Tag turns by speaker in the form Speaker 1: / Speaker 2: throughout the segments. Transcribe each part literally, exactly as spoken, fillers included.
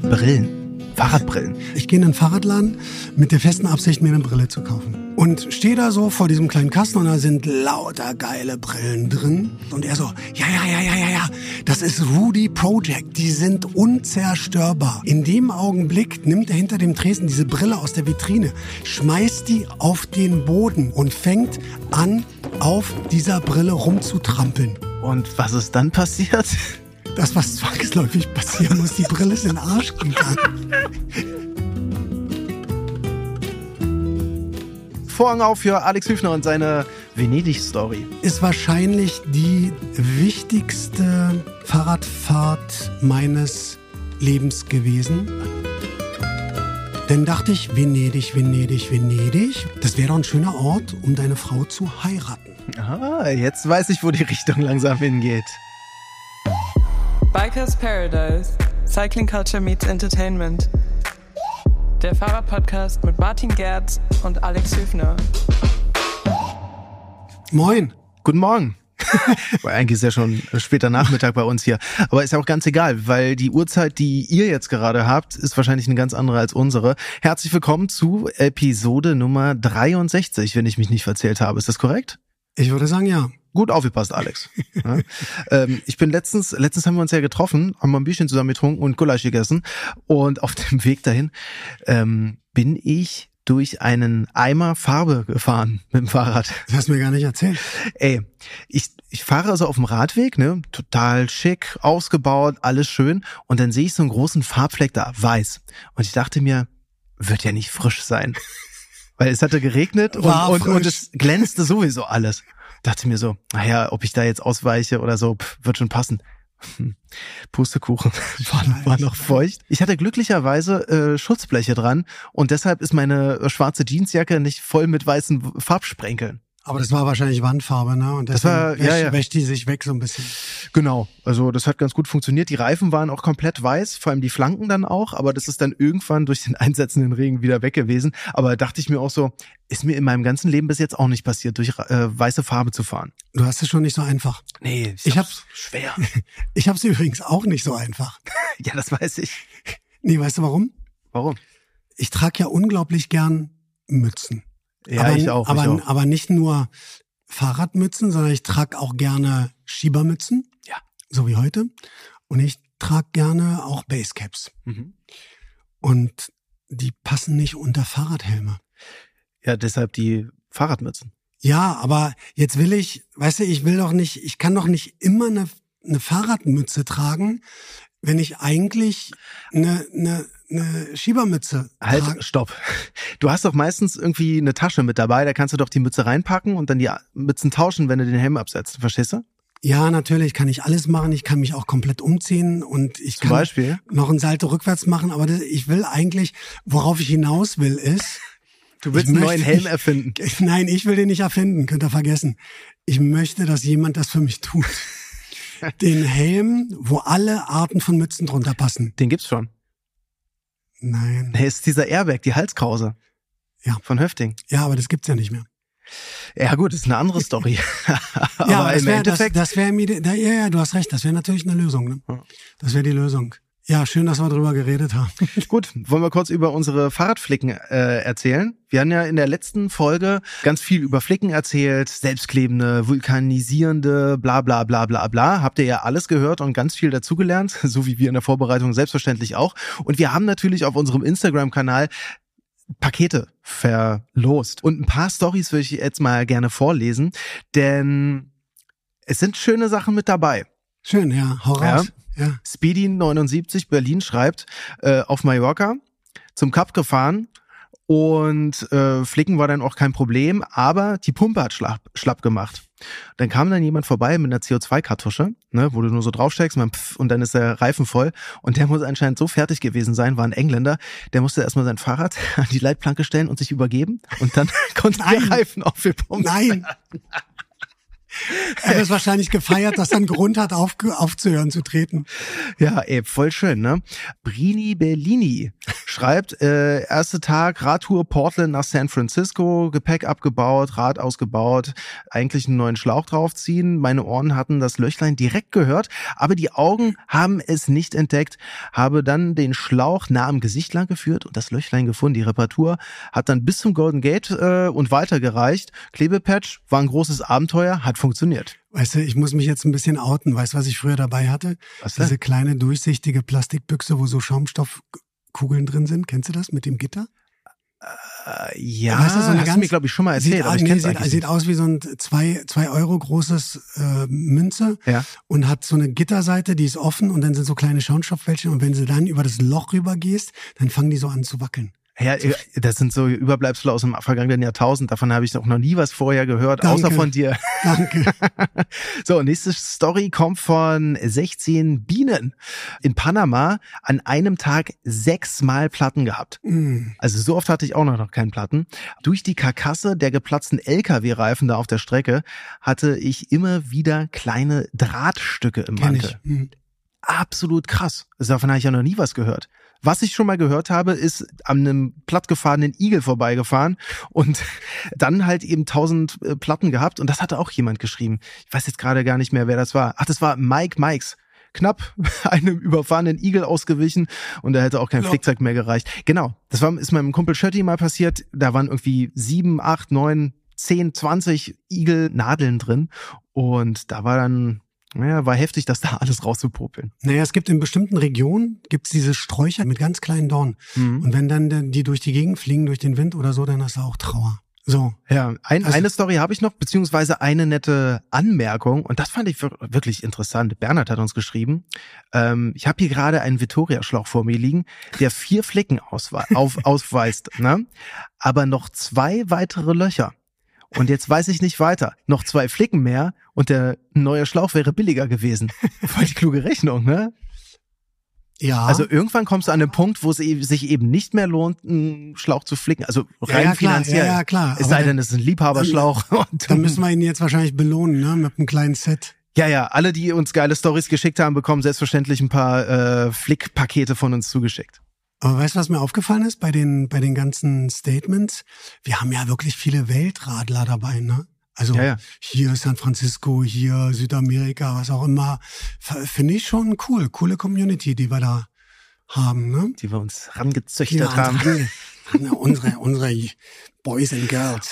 Speaker 1: Brillen. Fahrradbrillen.
Speaker 2: Ich gehe in einen Fahrradladen mit der festen Absicht, mir eine Brille zu kaufen. Und stehe da so vor diesem kleinen Kasten und da sind lauter geile Brillen drin. Und er so, ja, ja, ja, ja, ja, ja, das ist Rudy Project, die sind unzerstörbar. In dem Augenblick nimmt er hinter dem Tresen diese Brille aus der Vitrine, schmeißt die auf den Boden und fängt an, auf dieser Brille rumzutrampeln.
Speaker 1: Und was ist dann passiert?
Speaker 2: Das, was zwangsläufig passieren muss, die Brille ist in den Arsch gegangen.
Speaker 1: Vorhang auf für Alex Hüfner und seine Venedig-Story.
Speaker 2: Ist wahrscheinlich die wichtigste Fahrradfahrt meines Lebens gewesen. Dann dachte ich, Venedig, Venedig, Venedig. Das wäre doch ein schöner Ort, um deine Frau zu heiraten.
Speaker 1: Ah, jetzt weiß ich, wo die Richtung langsam hingeht.
Speaker 3: Bikers Paradise. Cycling Culture meets Entertainment. Der Fahrradpodcast mit Martin Gerz und Alex Hüfner.
Speaker 2: Moin.
Speaker 1: Guten Morgen. Weil eigentlich ist ja schon später Nachmittag bei uns hier. Aber ist ja auch ganz egal, weil die Uhrzeit, die ihr jetzt gerade habt, ist wahrscheinlich eine ganz andere als unsere. Herzlich willkommen zu Episode Nummer dreiundsechzig, wenn ich mich nicht verzählt habe. Ist das korrekt?
Speaker 2: Ich würde sagen, ja.
Speaker 1: Gut aufgepasst, Alex. Ja. ähm, ich bin letztens, letztens haben wir uns ja getroffen, haben mal ein Bierchen zusammen getrunken und Gulasch gegessen. Und auf dem Weg dahin ähm, bin ich durch einen Eimer Farbe gefahren mit dem Fahrrad.
Speaker 2: Das hast du mir gar nicht erzählt.
Speaker 1: Ey, ich, ich fahre also auf dem Radweg, ne, total schick, ausgebaut, alles schön. Und dann sehe ich so einen großen Farbfleck da, weiß. Und ich dachte mir, wird ja nicht frisch sein. Weil es hatte geregnet und, und, und es glänzte sowieso alles. Dachte mir so, naja, ob ich da jetzt ausweiche oder so, pff, wird schon passen. Hm. Pustekuchen, war, war noch feucht. Ich hatte glücklicherweise äh, Schutzbleche dran und deshalb ist meine äh, schwarze Jeansjacke nicht voll mit weißen Farbsprenkeln.
Speaker 2: Aber das war wahrscheinlich Wandfarbe, ne? Und
Speaker 1: das war,
Speaker 2: wäscht,
Speaker 1: ja, ja.
Speaker 2: wäscht die sich weg so ein bisschen.
Speaker 1: Genau, also das hat ganz gut funktioniert. Die Reifen waren auch komplett weiß, vor allem die Flanken dann auch, aber das ist dann irgendwann durch den einsetzenden Regen wieder weg gewesen. Aber dachte ich mir auch so, ist mir in meinem ganzen Leben bis jetzt auch nicht passiert, durch äh, weiße Farbe zu fahren.
Speaker 2: Du hast es schon nicht so einfach.
Speaker 1: Nee, ich,
Speaker 2: ich hab's,
Speaker 1: hab's schwer.
Speaker 2: Ich hab's übrigens auch nicht so einfach.
Speaker 1: Ja, das weiß ich.
Speaker 2: Nee, weißt du warum?
Speaker 1: Warum?
Speaker 2: Ich trage ja unglaublich gern Mützen.
Speaker 1: Ja,
Speaker 2: aber,
Speaker 1: ich auch,
Speaker 2: aber,
Speaker 1: ich auch.
Speaker 2: Aber nicht nur Fahrradmützen, sondern ich trage auch gerne Schiebermützen.
Speaker 1: Ja.
Speaker 2: So wie heute. Und ich trage gerne auch Basecaps.
Speaker 1: Mhm.
Speaker 2: Und die passen nicht unter Fahrradhelme.
Speaker 1: Ja, deshalb die Fahrradmützen.
Speaker 2: Ja, aber jetzt will ich, weißt du, ich will doch nicht, ich kann doch nicht immer eine, eine Fahrradmütze tragen, wenn ich eigentlich eine, eine, eine Schiebermütze
Speaker 1: Halt,
Speaker 2: trage.
Speaker 1: Stopp. Du hast doch meistens irgendwie eine Tasche mit dabei, da kannst du doch die Mütze reinpacken und dann die Mützen tauschen, wenn du den Helm absetzt. Verstehst du?
Speaker 2: Ja, natürlich kann ich alles machen. Ich kann mich auch komplett umziehen und ich
Speaker 1: Zum
Speaker 2: kann
Speaker 1: Beispiel?
Speaker 2: noch einen Salto rückwärts machen. Aber das, ich will eigentlich, worauf ich hinaus will, ist...
Speaker 1: Du willst
Speaker 2: einen
Speaker 1: einen neuen Helm erfinden.
Speaker 2: Ich, nein, ich will den nicht erfinden, könnt ihr vergessen. Ich möchte, dass jemand das für mich tut. Den Helm, wo alle Arten von Mützen drunter passen.
Speaker 1: Den gibt's schon.
Speaker 2: Nein.
Speaker 1: Der ist dieser Airbag, die Halskrause.
Speaker 2: Ja.
Speaker 1: Von Höfting.
Speaker 2: Ja, aber das gibt's ja nicht mehr.
Speaker 1: Ja gut, das ist eine andere Story. Aber
Speaker 2: ja, das
Speaker 1: im
Speaker 2: wär,
Speaker 1: Endeffekt...
Speaker 2: Das, das wäre mir, da, ja, ja, du hast recht, das wäre natürlich eine Lösung. Ne? Das wäre die Lösung. Ja, schön, dass wir drüber geredet haben.
Speaker 1: Gut, wollen wir kurz über unsere Fahrradflicken äh, erzählen. Wir haben ja in der letzten Folge ganz viel über Flicken erzählt, selbstklebende, vulkanisierende, bla bla bla bla bla. Habt ihr ja alles gehört und ganz viel dazugelernt, so wie wir in der Vorbereitung selbstverständlich auch. Und wir haben natürlich auf unserem Instagram-Kanal Pakete verlost. Und ein paar Storys würde ich jetzt mal gerne vorlesen, denn es sind schöne Sachen mit dabei.
Speaker 2: Schön, ja, hau raus.
Speaker 1: Ja.
Speaker 2: Ja.
Speaker 1: Speedy neunundsiebzig Berlin schreibt, äh, auf Mallorca zum Kap gefahren und äh, Flicken war dann auch kein Problem, aber die Pumpe hat schlapp, schlapp gemacht. Dann kam dann jemand vorbei mit einer C O zwei Kartusche, ne, wo du nur so draufsteigst man, pff, und dann ist der Reifen voll und der muss anscheinend so fertig gewesen sein, war ein Engländer, der musste erstmal sein Fahrrad an die Leitplanke stellen und sich übergeben und dann konnte der Reifen aufgepumpt
Speaker 2: Nein.
Speaker 1: werden.
Speaker 2: Er hat es wahrscheinlich gefeiert, dass er einen Grund hat, auf, aufzuhören zu treten.
Speaker 1: Ja, ey, voll schön, ne? Brini Bellini schreibt, äh, erster Tag, Radtour Portland nach San Francisco, Gepäck abgebaut, Rad ausgebaut, eigentlich einen neuen Schlauch draufziehen. Meine Ohren hatten das Löchlein direkt gehört, aber die Augen haben es nicht entdeckt. Habe dann den Schlauch nah am Gesicht lang geführt und das Löchlein gefunden. Die Reparatur hat dann bis zum Golden Gate äh, und weitergereicht. Klebepatch war ein großes Abenteuer, hat funktioniert.
Speaker 2: Weißt du, ich muss mich jetzt ein bisschen outen. Weißt du, was ich früher dabei hatte?
Speaker 1: Was denn?
Speaker 2: Diese kleine durchsichtige Plastikbüchse, wo so Schaumstoffkugeln drin sind. Kennst du das mit dem Gitter?
Speaker 1: Äh, ja,
Speaker 2: weißt du, so eine
Speaker 1: hast
Speaker 2: ganz,
Speaker 1: du mir, glaube ich, schon mal erzählt,
Speaker 2: sieht,
Speaker 1: aber ich
Speaker 2: nee,
Speaker 1: kenn's
Speaker 2: sieht,
Speaker 1: eigentlich
Speaker 2: sieht
Speaker 1: nicht.
Speaker 2: aus wie so ein zwei, zwei Euro großes äh, Münze
Speaker 1: Ja.
Speaker 2: und hat so eine Gitterseite, die ist offen und dann sind so kleine Schaumstoffwäldchen und wenn du dann über das Loch rüber gehst, dann fangen die so an zu wackeln.
Speaker 1: Ja, das sind so Überbleibsel aus dem vergangenen Jahrtausend. Davon habe ich auch noch nie was vorher gehört,
Speaker 2: Danke.
Speaker 1: außer von dir.
Speaker 2: Danke.
Speaker 1: So, nächste Story kommt von sechzehn Bienen. In Panama an einem Tag sechsmal Platten gehabt.
Speaker 2: Mm.
Speaker 1: Also so oft hatte ich auch noch, noch keinen Platten. Durch die Karkasse der geplatzten L K W-Reifen da auf der Strecke hatte ich immer wieder kleine Drahtstücke im
Speaker 2: Kenn
Speaker 1: Mantel.
Speaker 2: ich. Mm.
Speaker 1: Absolut krass. Also davon habe ich ja noch nie was gehört. Was ich schon mal gehört habe, ist an einem plattgefahrenen Igel vorbeigefahren und dann halt eben tausend äh, Platten gehabt. Und das hatte auch jemand geschrieben. Ich weiß jetzt gerade gar nicht mehr, wer das war. Ach, das war Mike Mikes. Knapp einem überfahrenen Igel ausgewichen und da hätte auch kein
Speaker 2: Ja.
Speaker 1: Flickzeug mehr gereicht. Genau, das war ist meinem Kumpel Schötti mal passiert. Da waren irgendwie sieben, acht, neun, zehn, zwanzig Igelnadeln drin und da war dann Ja, war heftig, das da alles rauszupopeln.
Speaker 2: Naja, es gibt in bestimmten Regionen, gibt's diese Sträucher mit ganz kleinen Dornen.
Speaker 1: Mhm.
Speaker 2: Und wenn dann die durch die Gegend fliegen, durch den Wind oder so, dann hast du auch Trauer. So.
Speaker 1: Ja, ein,
Speaker 2: Also-
Speaker 1: eine Story habe ich noch, beziehungsweise eine nette Anmerkung. Und das fand ich wir- wirklich interessant. Bernhard hat uns geschrieben, ähm, ich habe hier gerade einen Vittoria-Schlauch vor mir liegen, der vier Flicken auswe- auf, ausweist, ne? Aber noch zwei weitere Löcher. Und jetzt weiß ich nicht weiter. Noch zwei Flicken mehr und der neue Schlauch wäre billiger gewesen. Voll die kluge Rechnung, ne?
Speaker 2: Ja.
Speaker 1: Also irgendwann kommst du an den Punkt, wo es e- sich eben nicht mehr lohnt, einen Schlauch zu flicken. Also rein
Speaker 2: ja, ja, klar,
Speaker 1: finanziell.
Speaker 2: ja, ja, klar.
Speaker 1: Es
Speaker 2: Aber
Speaker 1: sei
Speaker 2: dann-
Speaker 1: denn, es ist ein Liebhaberschlauch. Und
Speaker 2: Dann müssen wir ihn jetzt wahrscheinlich belohnen, ne? Mit einem kleinen Set.
Speaker 1: ja, ja, alle, die uns geile Stories geschickt haben, bekommen selbstverständlich ein paar äh, Flickpakete von uns zugeschickt.
Speaker 2: Aber weißt du, was mir aufgefallen ist bei den, bei den ganzen Statements? Wir haben ja wirklich viele Weltradler dabei, ne? Also
Speaker 1: Ja, ja.
Speaker 2: hier San Francisco, hier Südamerika, was auch immer. F- Finde ich schon cool. Coole Community, die wir da haben, ne?
Speaker 1: Die wir uns rangezüchtet
Speaker 2: Ja,
Speaker 1: haben.
Speaker 2: unsere, unsere, unsere Boys and Girls.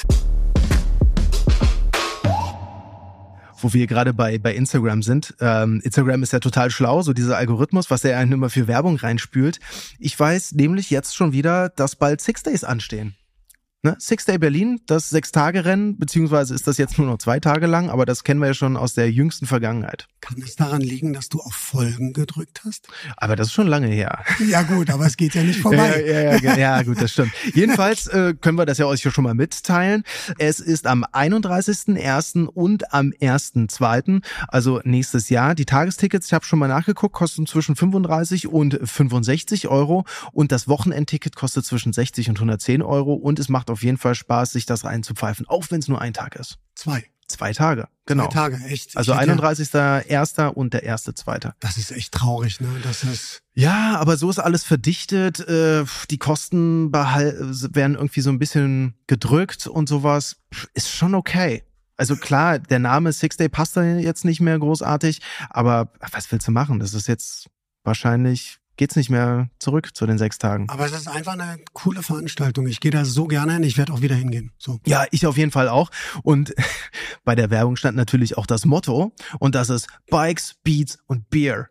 Speaker 1: Wo wir gerade bei bei Instagram sind. Ähm, Instagram ist ja total schlau, so dieser Algorithmus, was der einen immer für Werbung reinspült. Ich weiß nämlich jetzt schon wieder, dass bald Six Days anstehen. Ne? Six Day Berlin, das Sechs-Tage-Rennen, beziehungsweise ist das jetzt nur noch zwei Tage lang, aber das kennen wir ja schon aus der jüngsten Vergangenheit.
Speaker 2: Kann es daran liegen, dass du auf Folgen gedrückt hast?
Speaker 1: Aber das ist schon lange her.
Speaker 2: Ja gut, aber es geht ja nicht vorbei.
Speaker 1: Ja, ja, ja, ja, gut, das stimmt. Jedenfalls äh, können wir das ja euch hier schon mal mitteilen. Es ist am einunddreißigsten ersten und am ersten zweiten, also nächstes Jahr. Die Tagestickets, ich habe schon mal nachgeguckt, kosten zwischen fünfunddreißig und fünfundsechzig Euro und das Wochenendticket kostet zwischen sechzig und hundertzehn Euro und es macht auf jeden Fall Spaß, sich das reinzupfeifen, auch wenn es nur ein Tag ist.
Speaker 2: Zwei.
Speaker 1: Zwei Tage, genau.
Speaker 2: Zwei Tage, echt. Ich
Speaker 1: Also
Speaker 2: hätte ja-
Speaker 1: einunddreißigster erster und der erste zweite.
Speaker 2: Das ist echt traurig, ne? Das ist.
Speaker 1: Ja, aber so ist alles verdichtet. Äh, die Kosten behal- werden irgendwie so ein bisschen gedrückt und sowas. Ist schon okay. Also klar, der Name Six Day passt da jetzt nicht mehr großartig, aber was willst du machen? Das ist jetzt wahrscheinlich, geht's nicht mehr zurück zu den sechs Tagen.
Speaker 2: Aber es ist einfach eine coole Veranstaltung. Ich gehe da so gerne hin. Ich werde auch wieder hingehen. So.
Speaker 1: Ja, ich auf jeden Fall auch. Und bei der Werbung stand natürlich auch das Motto und das ist Bikes, Beats und Beer.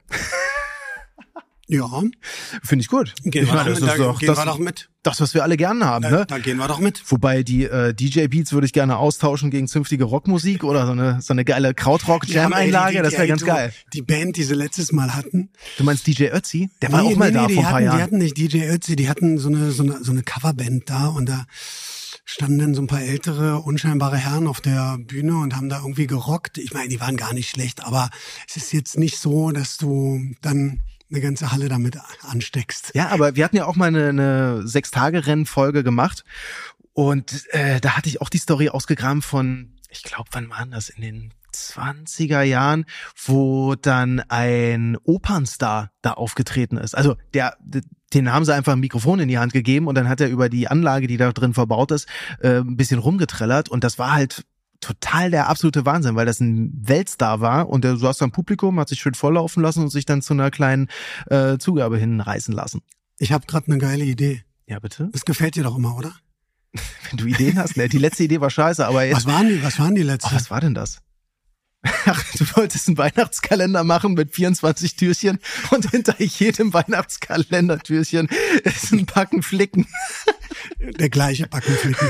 Speaker 2: Ja.
Speaker 1: Finde ich gut.
Speaker 2: Gehen,
Speaker 1: ich
Speaker 2: wir,
Speaker 1: meine,
Speaker 2: doch,
Speaker 1: das
Speaker 2: mit,
Speaker 1: ist
Speaker 2: da,
Speaker 1: doch
Speaker 2: gehen
Speaker 1: das,
Speaker 2: wir doch mit.
Speaker 1: das, was wir alle gerne haben,
Speaker 2: Da,
Speaker 1: ne?
Speaker 2: da gehen wir doch mit.
Speaker 1: Wobei die äh, D J Beats würde ich gerne austauschen gegen zünftige Rockmusik oder so eine so eine geile Krautrock-Jam-Einlage,
Speaker 2: Ja,
Speaker 1: das wäre ganz
Speaker 2: du,
Speaker 1: geil.
Speaker 2: Die Band, die sie letztes Mal hatten.
Speaker 1: Du meinst D J Ötzi? Der war auch mal da
Speaker 2: die
Speaker 1: vor ein paar
Speaker 2: hatten,
Speaker 1: Jahren.
Speaker 2: Die hatten nicht D J Ötzi, die hatten so eine, so eine, so eine Coverband da und da standen dann so ein paar ältere, unscheinbare Herren auf der Bühne und haben da irgendwie gerockt. Ich meine, die waren gar nicht schlecht, aber es ist jetzt nicht so, dass du dann eine ganze Halle damit ansteckst.
Speaker 1: Ja, aber wir hatten ja auch mal eine, eine Sechs-Tage-Rennen-Folge gemacht und äh, da hatte ich auch die Story ausgegraben von, ich glaube, wann waren das? In den zwanziger Jahren, wo dann ein Opernstar da aufgetreten ist. Also der, den haben sie einfach ein Mikrofon in die Hand gegeben und dann hat er über die Anlage, die da drin verbaut ist, äh, ein bisschen rumgetrellert und das war halt total der absolute Wahnsinn, weil das ein Weltstar war und der saß am Publikum, hat sich schön volllaufen lassen und sich dann zu einer kleinen äh, Zugabe hinreißen lassen.
Speaker 2: Ich habe gerade eine geile Idee.
Speaker 1: Ja, bitte?
Speaker 2: Das gefällt dir doch immer, oder?
Speaker 1: Wenn du Ideen hast, ne? Die letzte Idee war scheiße, aber jetzt...
Speaker 2: Was waren die, was waren die letzten?
Speaker 1: Oh, was war denn das? Ach, du wolltest einen Weihnachtskalender machen mit vierundzwanzig Türchen und hinter jedem Weihnachtskalendertürchen ist ein Packen Flicken.
Speaker 2: Der gleiche Packen Flicken.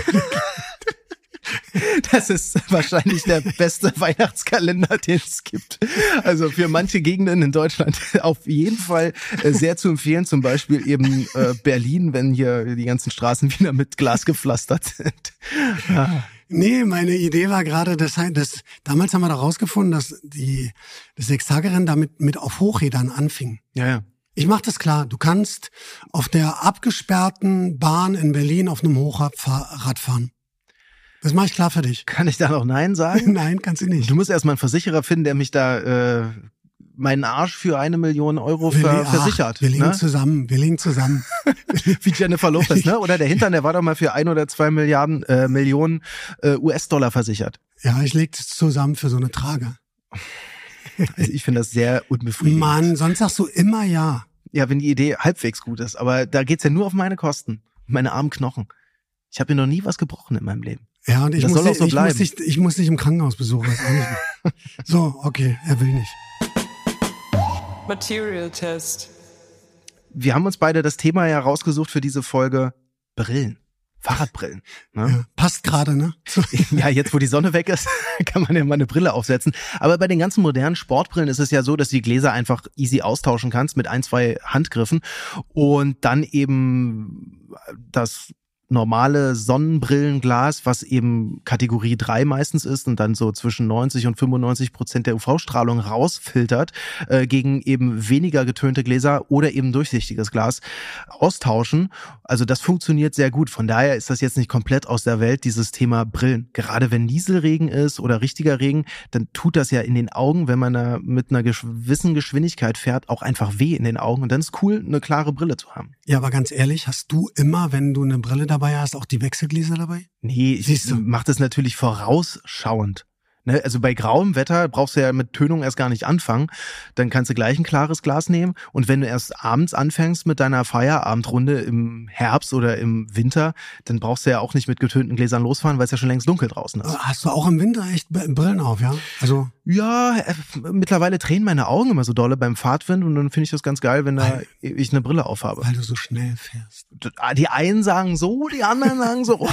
Speaker 1: Das ist wahrscheinlich der beste Weihnachtskalender, den es gibt. Also für manche Gegenden in Deutschland auf jeden Fall sehr zu empfehlen. Zum Beispiel eben Berlin, wenn hier die ganzen Straßen wieder mit Glas gepflastert sind. Ja.
Speaker 2: Nee, meine Idee war gerade, dass, dass damals haben wir da rausgefunden, dass die das Sechstagerennen damit mit auf Hochrädern anfing.
Speaker 1: Ja, ja.
Speaker 2: Ich mach das klar. Du kannst auf der abgesperrten Bahn in Berlin auf einem Hochrad fahren. Das mache ich klar für dich.
Speaker 1: Kann ich da noch Nein sagen?
Speaker 2: Nein, kannst du nicht.
Speaker 1: Du musst erstmal einen Versicherer finden, der mich da äh, meinen Arsch für eine Million Euro
Speaker 2: wir
Speaker 1: ver
Speaker 2: ach,
Speaker 1: versichert.
Speaker 2: Wir legen
Speaker 1: ne?
Speaker 2: zusammen, wir legen zusammen.
Speaker 1: Wie Jennifer Lopez, ne? Oder der Hintern, der war doch mal für ein oder zwei Milliarden äh, Millionen äh, U S-Dollar versichert.
Speaker 2: Ja, ich leg das zusammen für so eine Trage.
Speaker 1: Also ich finde das sehr unbefriedigend.
Speaker 2: Mann, sonst sagst du immer ja.
Speaker 1: Ja, wenn die Idee halbwegs gut ist. Aber da geht's ja nur auf meine Kosten. Meine armen Knochen. Ich habe mir noch nie was gebrochen in meinem Leben.
Speaker 2: Ja, und ich,
Speaker 1: das
Speaker 2: muss,
Speaker 1: soll auch so
Speaker 2: ich,
Speaker 1: bleiben.
Speaker 2: muss dich, ich muss dich im Krankenhaus besuchen. Das auch nicht mehr. So, okay, er will nicht.
Speaker 3: Material Test.
Speaker 1: Wir haben uns beide das Thema ja rausgesucht für diese Folge Brillen. Fahrradbrillen. Ne?
Speaker 2: Ja, passt gerade, ne? So.
Speaker 1: Ja, jetzt wo die Sonne weg ist, kann man ja mal eine Brille aufsetzen. Aber bei den ganzen modernen Sportbrillen ist es ja so, dass du die Gläser einfach easy austauschen kannst mit ein, zwei Handgriffen und dann eben das normale Sonnenbrillenglas, was eben Kategorie drei meistens ist und dann so zwischen neunzig und fünfundneunzig Prozent der U V-Strahlung rausfiltert, äh, gegen eben weniger getönte Gläser oder eben durchsichtiges Glas austauschen. Also das funktioniert sehr gut. Von daher ist das jetzt nicht komplett aus der Welt, dieses Thema Brillen. Gerade wenn Nieselregen ist oder richtiger Regen, dann tut das ja in den Augen, wenn man da mit einer gewissen Geschwindigkeit fährt, auch einfach weh in den Augen. Und dann ist cool, eine klare Brille zu haben.
Speaker 2: Ja, aber ganz ehrlich, hast du immer, wenn du eine Brille dabei hast, auch die Wechselgläser dabei?
Speaker 1: Nee, ich mache das natürlich vorausschauend. Ne? Also bei grauem Wetter brauchst du ja mit Tönung erst gar nicht anfangen. Dann kannst du gleich ein klares Glas nehmen. Und wenn du erst abends anfängst mit deiner Feierabendrunde im Herbst oder im Winter, dann brauchst du ja auch nicht mit getönten Gläsern losfahren, weil es ja schon längst dunkel draußen ist.
Speaker 2: Hast du auch im Winter echt Brillen auf, ja? Also
Speaker 1: ja, äh, mittlerweile tränen meine Augen immer so dolle beim Fahrtwind und dann finde ich das ganz geil, wenn da weil, ich eine Brille aufhabe.
Speaker 2: Weil du so schnell fährst.
Speaker 1: Die einen sagen so, die anderen sagen so.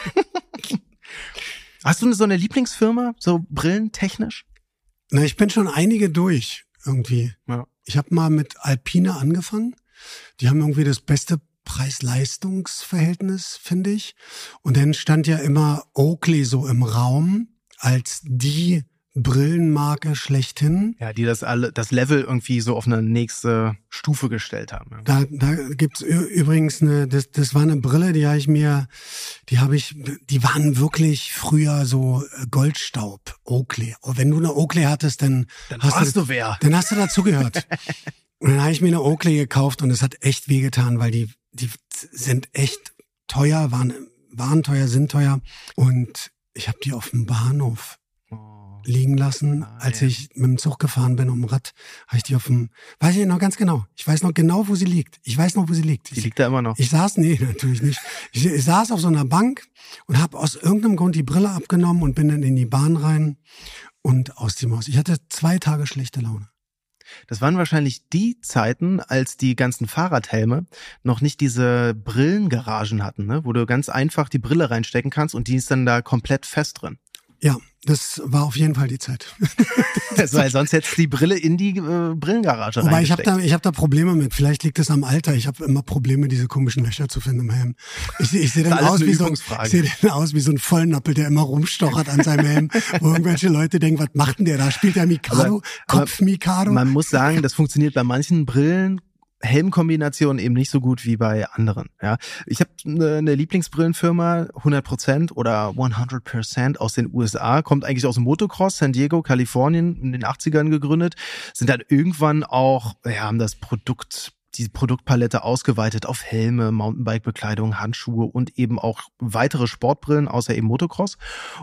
Speaker 1: Hast du so eine Lieblingsfirma, so brillentechnisch?
Speaker 2: Na, ich bin schon einige durch, irgendwie.
Speaker 1: Ja.
Speaker 2: Ich habe mal mit Alpine angefangen. Die haben irgendwie das beste Preis-Leistungs-Verhältnis, finde ich. Und dann stand ja immer Oakley so im Raum als die Brillenmarke schlechthin.
Speaker 1: Ja, die das alle, das Level irgendwie so auf eine nächste Stufe gestellt haben. Ja.
Speaker 2: Da, da gibt's übrigens eine, das, das war eine Brille, die habe ich mir, die habe ich, die waren wirklich früher so Goldstaub, Oakley. Und wenn du eine Oakley hattest, dann,
Speaker 1: dann
Speaker 2: hast
Speaker 1: warst
Speaker 2: du,
Speaker 1: du wer.
Speaker 2: Dann hast du dazugehört. Und dann habe ich mir eine Oakley gekauft und es hat echt wehgetan, weil die, die sind echt teuer, waren, waren teuer, sind teuer. Und ich habe die auf dem Bahnhof liegen lassen, ah, als ja. ich mit dem Zug gefahren bin, um ein Rad, habe ich die auf dem, weiß ich noch ganz genau, ich weiß noch genau, wo sie liegt. Ich weiß noch, wo sie liegt.
Speaker 1: Die liegt da immer noch.
Speaker 2: Ich saß, nee, natürlich nicht. Ich, ich saß auf so einer Bank und habe aus irgendeinem Grund die Brille abgenommen und bin dann in die Bahn rein und aus die Maus. Ich hatte zwei Tage schlechte Laune.
Speaker 1: Das waren wahrscheinlich die Zeiten, als die ganzen Fahrradhelme noch nicht diese Brillengaragen hatten, ne? Wo du ganz einfach die Brille reinstecken kannst und die ist dann da komplett fest drin.
Speaker 2: Ja, das war auf jeden Fall die Zeit.
Speaker 1: Das weil sonst hättest du die Brille in die äh, Brillengarage
Speaker 2: reingesteckt. Wobei ich habe da, ich habe da Probleme mit. Vielleicht liegt es am Alter. Ich habe immer Probleme, diese komischen Löcher zu finden im Helm. Ich, ich sehe dann aus wie so, ich sehe dann aus wie so ein Vollnappel, der immer rumstochert an seinem Helm, wo irgendwelche Leute denken, was macht denn der da? Spielt der Mikado? Aber, Kopf Mikado?
Speaker 1: Man muss sagen, das funktioniert bei manchen Brillen Helmkombination eben nicht so gut wie bei anderen. Ja, ich habe eine, eine Lieblingsbrillenfirma, hundert Prozent oder hundert Prozent aus den U S A, kommt eigentlich aus dem Motocross, San Diego, Kalifornien, in den achtzigern gegründet, sind dann irgendwann auch, ja, haben das Produkt, die Produktpalette ausgeweitet auf Helme, Mountainbike-Bekleidung, Handschuhe und eben auch weitere Sportbrillen, außer eben Motocross.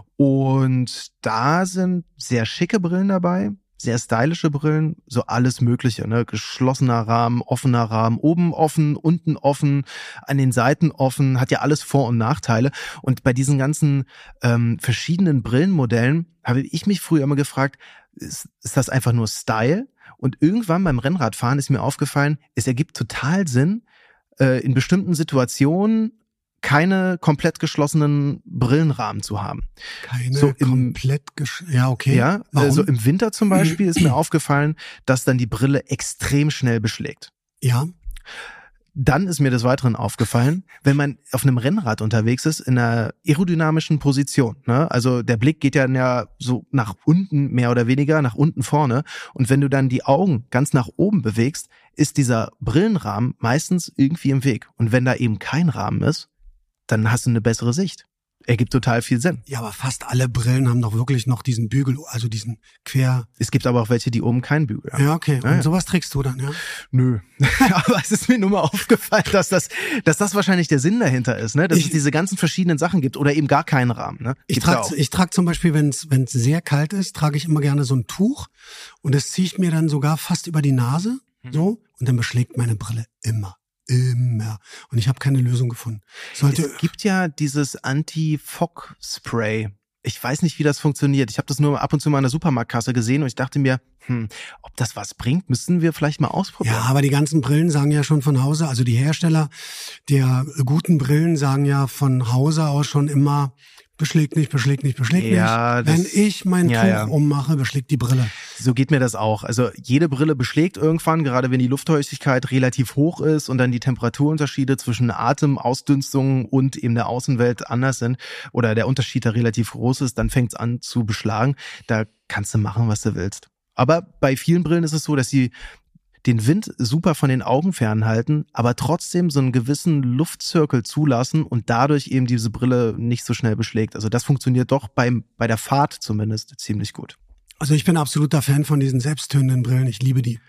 Speaker 1: Und da sind sehr schicke Brillen dabei, sehr stylische Brillen, so alles Mögliche, ne? Geschlossener Rahmen, offener Rahmen, oben offen, unten offen, an den Seiten offen, hat ja alles Vor- und Nachteile. Und bei diesen ganzen ähm, verschiedenen Brillenmodellen habe ich mich früher immer gefragt, ist, ist das einfach nur Style? Und irgendwann beim Rennradfahren ist mir aufgefallen, es ergibt total Sinn, äh, in bestimmten Situationen keine komplett geschlossenen Brillenrahmen zu haben.
Speaker 2: Keine
Speaker 1: so im,
Speaker 2: komplett gesch... Ja, okay.
Speaker 1: Ja,
Speaker 2: Warum?
Speaker 1: also im Winter zum Beispiel ist mir aufgefallen, dass dann die Brille extrem schnell beschlägt.
Speaker 2: Ja.
Speaker 1: Dann ist mir des Weiteren aufgefallen, wenn man auf einem Rennrad unterwegs ist, in einer aerodynamischen Position, ne? Also der Blick geht ja, ja so nach unten, mehr oder weniger, nach unten vorne. Und wenn du dann die Augen ganz nach oben bewegst, ist dieser Brillenrahmen meistens irgendwie im Weg. Und wenn da eben kein Rahmen ist, dann hast du eine bessere Sicht. Ergibt total viel Sinn.
Speaker 2: Ja, aber fast alle Brillen haben doch wirklich noch diesen Bügel, also diesen quer...
Speaker 1: Es gibt aber auch welche, die oben keinen Bügel haben.
Speaker 2: Ja, okay. Und
Speaker 1: ja, ja.
Speaker 2: sowas trägst du dann, ja?
Speaker 1: Nö. Aber es ist mir nur mal aufgefallen, dass das, dass das wahrscheinlich der Sinn dahinter ist, ne? Dass ich, es diese ganzen verschiedenen Sachen gibt oder eben gar keinen Rahmen, ne?
Speaker 2: Ich trage ich trage zum Beispiel, wenn es wenn es sehr kalt ist, trage ich immer gerne so ein Tuch und das ziehe ich mir dann sogar fast über die Nase, mhm. so, und dann beschlägt meine Brille immer. Immer. Und ich habe keine Lösung gefunden. Sollte
Speaker 1: es gibt ja dieses Anti-Fog-Spray. Ich weiß nicht, wie das funktioniert. Ich habe das nur ab und zu mal in der Supermarktkasse gesehen und ich dachte mir, hm, ob das was bringt, müssten wir vielleicht mal ausprobieren.
Speaker 2: Ja, aber die ganzen Brillen sagen ja schon von Hause, also die Hersteller der guten Brillen sagen ja von Hause aus schon immer, beschlägt nicht, beschlägt nicht, beschlägt
Speaker 1: ja,
Speaker 2: nicht.
Speaker 1: Das,
Speaker 2: Wenn ich mein
Speaker 1: ja,
Speaker 2: Tuch
Speaker 1: ja.
Speaker 2: ummache, beschlägt die Brille.
Speaker 1: So geht mir das auch. Also jede Brille beschlägt irgendwann, gerade wenn die Luftfeuchtigkeit relativ hoch ist und dann die Temperaturunterschiede zwischen Atemausdünstungen und eben der Außenwelt anders sind oder der Unterschied da relativ groß ist, dann fängt es an zu beschlagen. Da kannst du machen, was du willst. Aber bei vielen Brillen ist es so, dass sie den Wind super von den Augen fernhalten, aber trotzdem so einen gewissen Luftzirkel zulassen und dadurch eben diese Brille nicht so schnell beschlägt. Also das funktioniert doch beim, bei der Fahrt zumindest ziemlich gut.
Speaker 2: Also ich bin absoluter Fan von diesen selbsttönenden Brillen. Ich liebe die.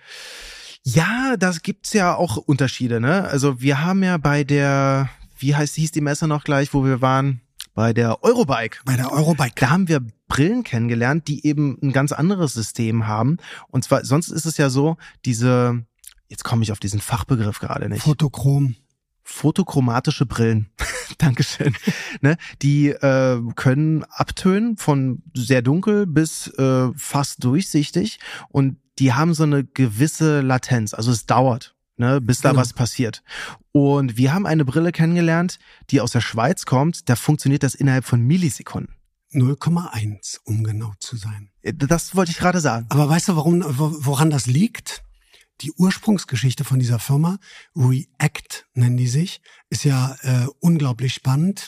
Speaker 1: Ja, das gibt's ja auch Unterschiede, ne? Also wir haben ja bei der, wie heißt, hieß die Messe noch gleich, wo wir waren? Bei der Eurobike.
Speaker 2: Bei der Eurobike.
Speaker 1: Da haben wir Brillen kennengelernt, die eben ein ganz anderes System haben. Und zwar, sonst ist es ja so, diese, jetzt komme ich auf diesen Fachbegriff gerade nicht.
Speaker 2: Photochrom.
Speaker 1: Photochromatische Brillen. Dankeschön. Ne? Die äh, können abtönen von sehr dunkel bis äh, fast durchsichtig und die haben so eine gewisse Latenz. Also es dauert, ne, bis da
Speaker 2: genau.
Speaker 1: was passiert. Und wir haben eine Brille kennengelernt, die aus der Schweiz kommt. Da funktioniert das innerhalb von Millisekunden.
Speaker 2: null Komma eins, um genau zu sein.
Speaker 1: Das wollte ich gerade sagen.
Speaker 2: Aber weißt du, warum, woran das liegt? Die Ursprungsgeschichte von dieser Firma, React nennen die sich, ist ja äh, unglaublich spannend,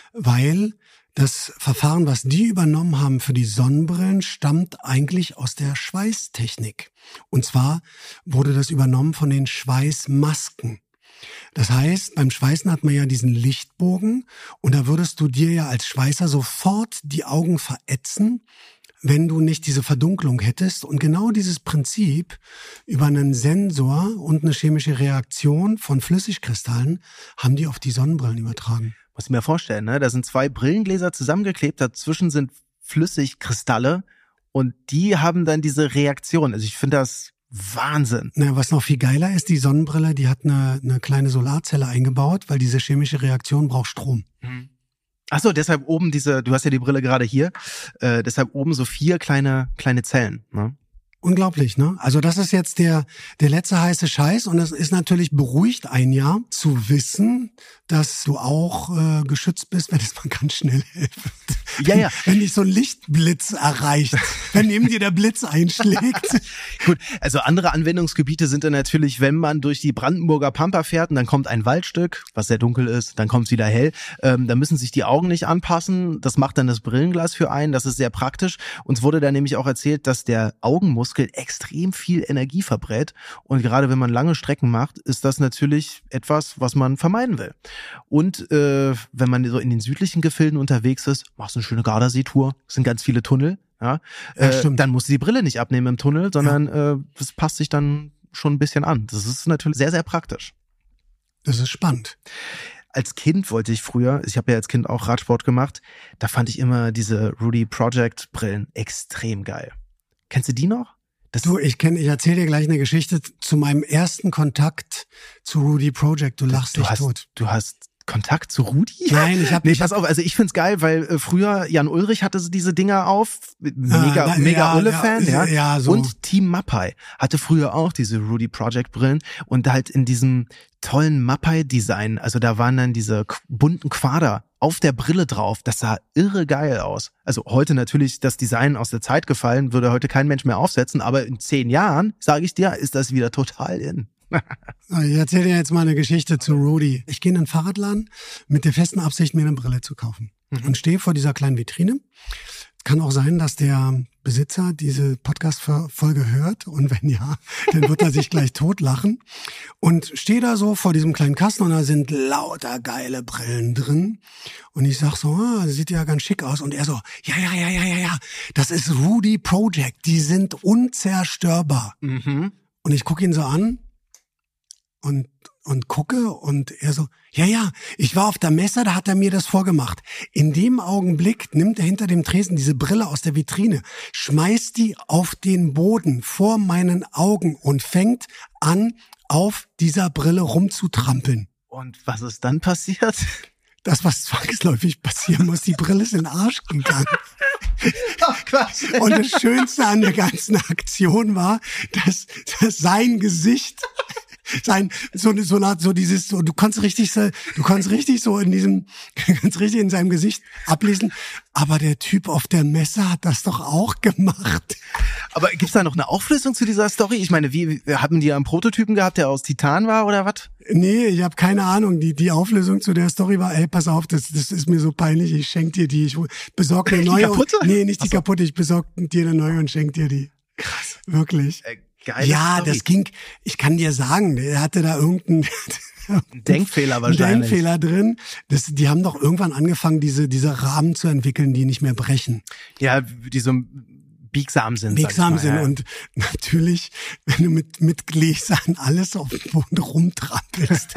Speaker 2: weil das Verfahren, was die übernommen haben für die Sonnenbrillen, stammt eigentlich aus der Schweißtechnik. Und zwar wurde das übernommen von den Schweißmasken. Das heißt, beim Schweißen hat man ja diesen Lichtbogen und da würdest du dir ja als Schweißer sofort die Augen verätzen, wenn du nicht diese Verdunklung hättest. Und genau dieses Prinzip über einen Sensor und eine chemische Reaktion von Flüssigkristallen haben die auf die Sonnenbrillen übertragen.
Speaker 1: Muss ich mir vorstellen, ne? Da sind zwei Brillengläser zusammengeklebt, dazwischen sind Flüssigkristalle und die haben dann diese Reaktion. Also ich finde das Wahnsinn.
Speaker 2: Na, was noch viel geiler ist, die Sonnenbrille, die hat eine, eine kleine Solarzelle eingebaut, weil diese chemische Reaktion braucht Strom.
Speaker 1: Mhm. Ach so, deshalb oben diese, du hast ja die Brille gerade hier, äh, deshalb oben so vier kleine kleine Zellen, ne?
Speaker 2: Unglaublich, ne? Also das ist jetzt der der letzte heiße Scheiß und es ist natürlich beruhigt ein Jahr zu wissen, dass du auch äh, geschützt bist, wenn es mal ganz schnell hilft.
Speaker 1: Ja, ja.
Speaker 2: Wenn, wenn dich so ein Lichtblitz erreicht, wenn neben dir der Blitz einschlägt.
Speaker 1: Gut, also andere Anwendungsgebiete sind dann natürlich, wenn man durch die Brandenburger Pampa fährt und dann kommt ein Waldstück, was sehr dunkel ist, dann kommt es wieder hell, ähm, da müssen sich die Augen nicht anpassen, das macht dann das Brillenglas für einen, das ist sehr praktisch. Uns wurde da nämlich auch erzählt, dass der Augenmuskel Muskel extrem viel Energie verbrät. Und gerade wenn man lange Strecken macht, ist das natürlich etwas, was man vermeiden will. Und äh, wenn man so in den südlichen Gefilden unterwegs ist, machst du eine schöne Gardasee-Tour, es sind ganz viele Tunnel, ja,
Speaker 2: Ja,
Speaker 1: äh,
Speaker 2: stimmt.
Speaker 1: dann musst du die Brille nicht abnehmen im Tunnel, sondern äh, das passt sich dann schon ein bisschen an. Das ist natürlich sehr, sehr praktisch.
Speaker 2: Das ist spannend.
Speaker 1: Als Kind wollte ich früher, ich habe ja als Kind auch Radsport gemacht, da fand ich immer diese Rudy Project Brillen extrem geil. Kennst du die noch? Das
Speaker 2: Du, ich kenne, ich erzähle dir gleich eine Geschichte zu meinem ersten Kontakt zu Rudy Project. Du lachst
Speaker 1: du
Speaker 2: dich
Speaker 1: hast,
Speaker 2: tot.
Speaker 1: Du hast Kontakt zu Rudi?
Speaker 2: Nein, ich habe
Speaker 1: Nee,
Speaker 2: ich
Speaker 1: pass
Speaker 2: hab,
Speaker 1: auf, also ich find's geil, weil äh, früher Jan Ulrich hatte so diese Dinger auf, mega,
Speaker 2: Ah, na,
Speaker 1: mega
Speaker 2: ja,
Speaker 1: Ulle-Fan,
Speaker 2: ja,
Speaker 1: ja.
Speaker 2: ja, so.
Speaker 1: Und Team Mappai hatte früher auch diese Rudy Project Brillen und halt in diesem tollen Mappai-Design, also da waren dann diese k- bunten Quader auf der Brille drauf, das sah irre geil aus. Also heute natürlich das Design aus der Zeit gefallen, würde heute kein Mensch mehr aufsetzen, aber in zehn Jahren, sage ich dir, ist das wieder total in.
Speaker 2: Ich erzähle dir jetzt mal eine Geschichte zu Rudy. Ich gehe in einen Fahrradladen mit der festen Absicht, mir eine Brille zu kaufen.
Speaker 1: Mhm.
Speaker 2: Und stehe vor dieser kleinen Vitrine. Kann auch sein, dass der Besitzer diese Podcast-Folge hört. Und wenn ja, dann wird er sich gleich totlachen. Und stehe da so vor diesem kleinen Kasten und da sind lauter geile Brillen drin. Und ich sag so, ah, das sieht ja ganz schick aus. Und er so, ja, ja, ja, ja, ja, ja, das ist Rudy Project. Die sind unzerstörbar.
Speaker 1: Mhm.
Speaker 2: Und ich gucke ihn so an und und gucke und er so, ja, ja, ich war auf der Messe, da hat er mir das vorgemacht. In dem Augenblick nimmt er hinter dem Tresen diese Brille aus der Vitrine, schmeißt die auf den Boden vor meinen Augen und fängt an, auf dieser Brille rumzutrampeln.
Speaker 1: Und was ist dann passiert?
Speaker 2: Das, was zwangsläufig passieren muss, die Brille ist in den Arsch gegangen.
Speaker 1: Ach, Quatsch.
Speaker 2: Und das Schönste an der ganzen Aktion war, dass, dass sein Gesicht, sein, so, so, eine Art, so dieses, so, du kannst richtig so, du kannst richtig so in diesem, kannst richtig in seinem Gesicht ablesen. Aber der Typ auf der Messe hat das doch auch gemacht.
Speaker 1: Aber gibt's da noch eine Auflösung zu dieser Story? Ich meine, wie, haben die einen Prototypen gehabt, der aus Titan war oder was?
Speaker 2: Nee, ich habe keine Ahnung. Die die Auflösung zu der Story war, ey, pass auf, das das ist mir so peinlich, ich schenk dir die. Ich besorg eine
Speaker 1: Die
Speaker 2: neue.
Speaker 1: kaputte?
Speaker 2: Und, nee, nicht die
Speaker 1: Ach so.
Speaker 2: kaputte, ich besorg dir eine neue und schenk dir die.
Speaker 1: Krass.
Speaker 2: Wirklich.
Speaker 1: Äh, geile
Speaker 2: Ja,
Speaker 1: Story.
Speaker 2: das ging, ich kann dir sagen, der hatte da irgendeinen
Speaker 1: Denkfehler
Speaker 2: einen
Speaker 1: wahrscheinlich.
Speaker 2: Denkfehler drin. Das, die haben doch irgendwann angefangen, diese diese Rahmen zu entwickeln, die nicht mehr brechen,
Speaker 1: Ja, die so biegsam sind.
Speaker 2: biegsam
Speaker 1: sag ich mal,
Speaker 2: sind.
Speaker 1: ja.
Speaker 2: Und natürlich, wenn du mit mit Gläsern alles auf dem Boden rumtrampelst.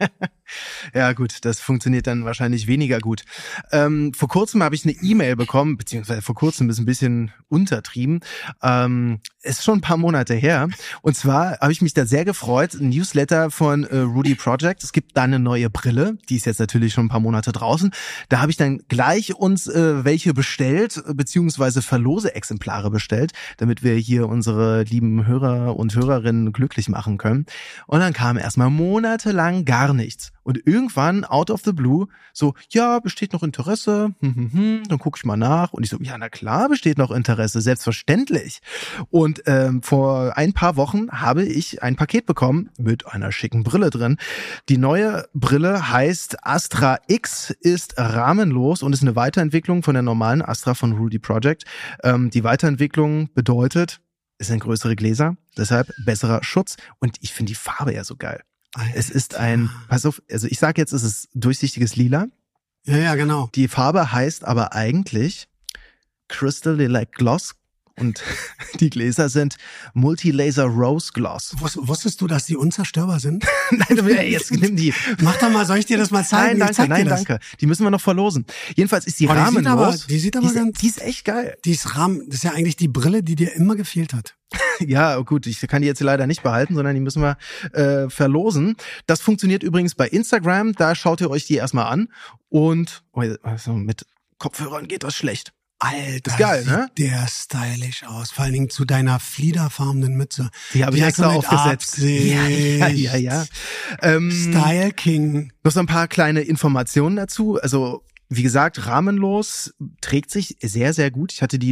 Speaker 1: Ja gut, das funktioniert dann wahrscheinlich weniger gut. Ähm, vor kurzem habe ich eine E-Mail bekommen, beziehungsweise vor kurzem ist ein bisschen untertrieben. Ähm, ist schon ein paar Monate her. Und zwar habe ich mich da sehr gefreut. Ein Newsletter von äh, Rudy Project. Es gibt da eine neue Brille. Die ist jetzt natürlich schon ein paar Monate draußen. Da habe ich dann gleich uns äh, welche bestellt, beziehungsweise verlose Exemplare bestellt, damit wir hier unsere lieben Hörer und Hörerinnen glücklich machen können. Und dann kam erstmal monatelang gar nichts. Und irgendwann, out of the blue, so, ja, besteht noch Interesse, hm, hm, hm, dann gucke ich mal nach. Und ich so, ja, na klar besteht noch Interesse, selbstverständlich. Und ähm, vor ein paar Wochen habe ich ein Paket bekommen mit einer schicken Brille drin. Die neue Brille heißt Astra X, ist rahmenlos und ist eine Weiterentwicklung von der normalen Astra von Rudy Project. Ähm, die Weiterentwicklung bedeutet, es sind größere Gläser, deshalb besserer Schutz. Und ich finde die Farbe ja so geil. Es ist ein, pass auf, also ich sage jetzt, es ist durchsichtiges Lila.
Speaker 2: Ja, ja, genau.
Speaker 1: Die Farbe heißt aber eigentlich Crystal Lilac Gloss und die Gläser sind Multi-Laser Rose Gloss.
Speaker 2: Wus- Wusstest du, dass die unzerstörbar sind?
Speaker 1: Nein, ey, jetzt nimm die.
Speaker 2: Mach doch mal, soll ich dir das mal zeigen?
Speaker 1: Nein,
Speaker 2: Ich
Speaker 1: danke,
Speaker 2: zeig dir
Speaker 1: nein,
Speaker 2: das.
Speaker 1: danke. Die müssen wir noch verlosen. Jedenfalls ist die
Speaker 2: Oh, die sieht aber-
Speaker 1: rahmenlos.
Speaker 2: die sieht aber
Speaker 1: die
Speaker 2: ganz-
Speaker 1: ist, die ist echt geil.
Speaker 2: Die ist Rahmen, das ist ja eigentlich die Brille, die dir immer gefehlt hat.
Speaker 1: Ja, gut, ich kann die jetzt leider nicht behalten, sondern die müssen wir äh, verlosen. Das funktioniert übrigens bei Instagram, da schaut ihr euch die erstmal an und oh, also mit Kopfhörern geht das schlecht.
Speaker 2: Alter,
Speaker 1: Ist geil,
Speaker 2: sieht
Speaker 1: ne?
Speaker 2: der stylisch aus. Vor allen Dingen zu deiner fliederfarbenen Mütze.
Speaker 1: Die habe ich
Speaker 2: hast
Speaker 1: extra
Speaker 2: du mit
Speaker 1: aufgesetzt.
Speaker 2: Absicht.
Speaker 1: Ja, ja, ja, ja. Ähm,
Speaker 2: Style King.
Speaker 1: Noch so ein paar kleine Informationen dazu. Also, wie gesagt, rahmenlos, trägt sich sehr, sehr gut. Ich hatte die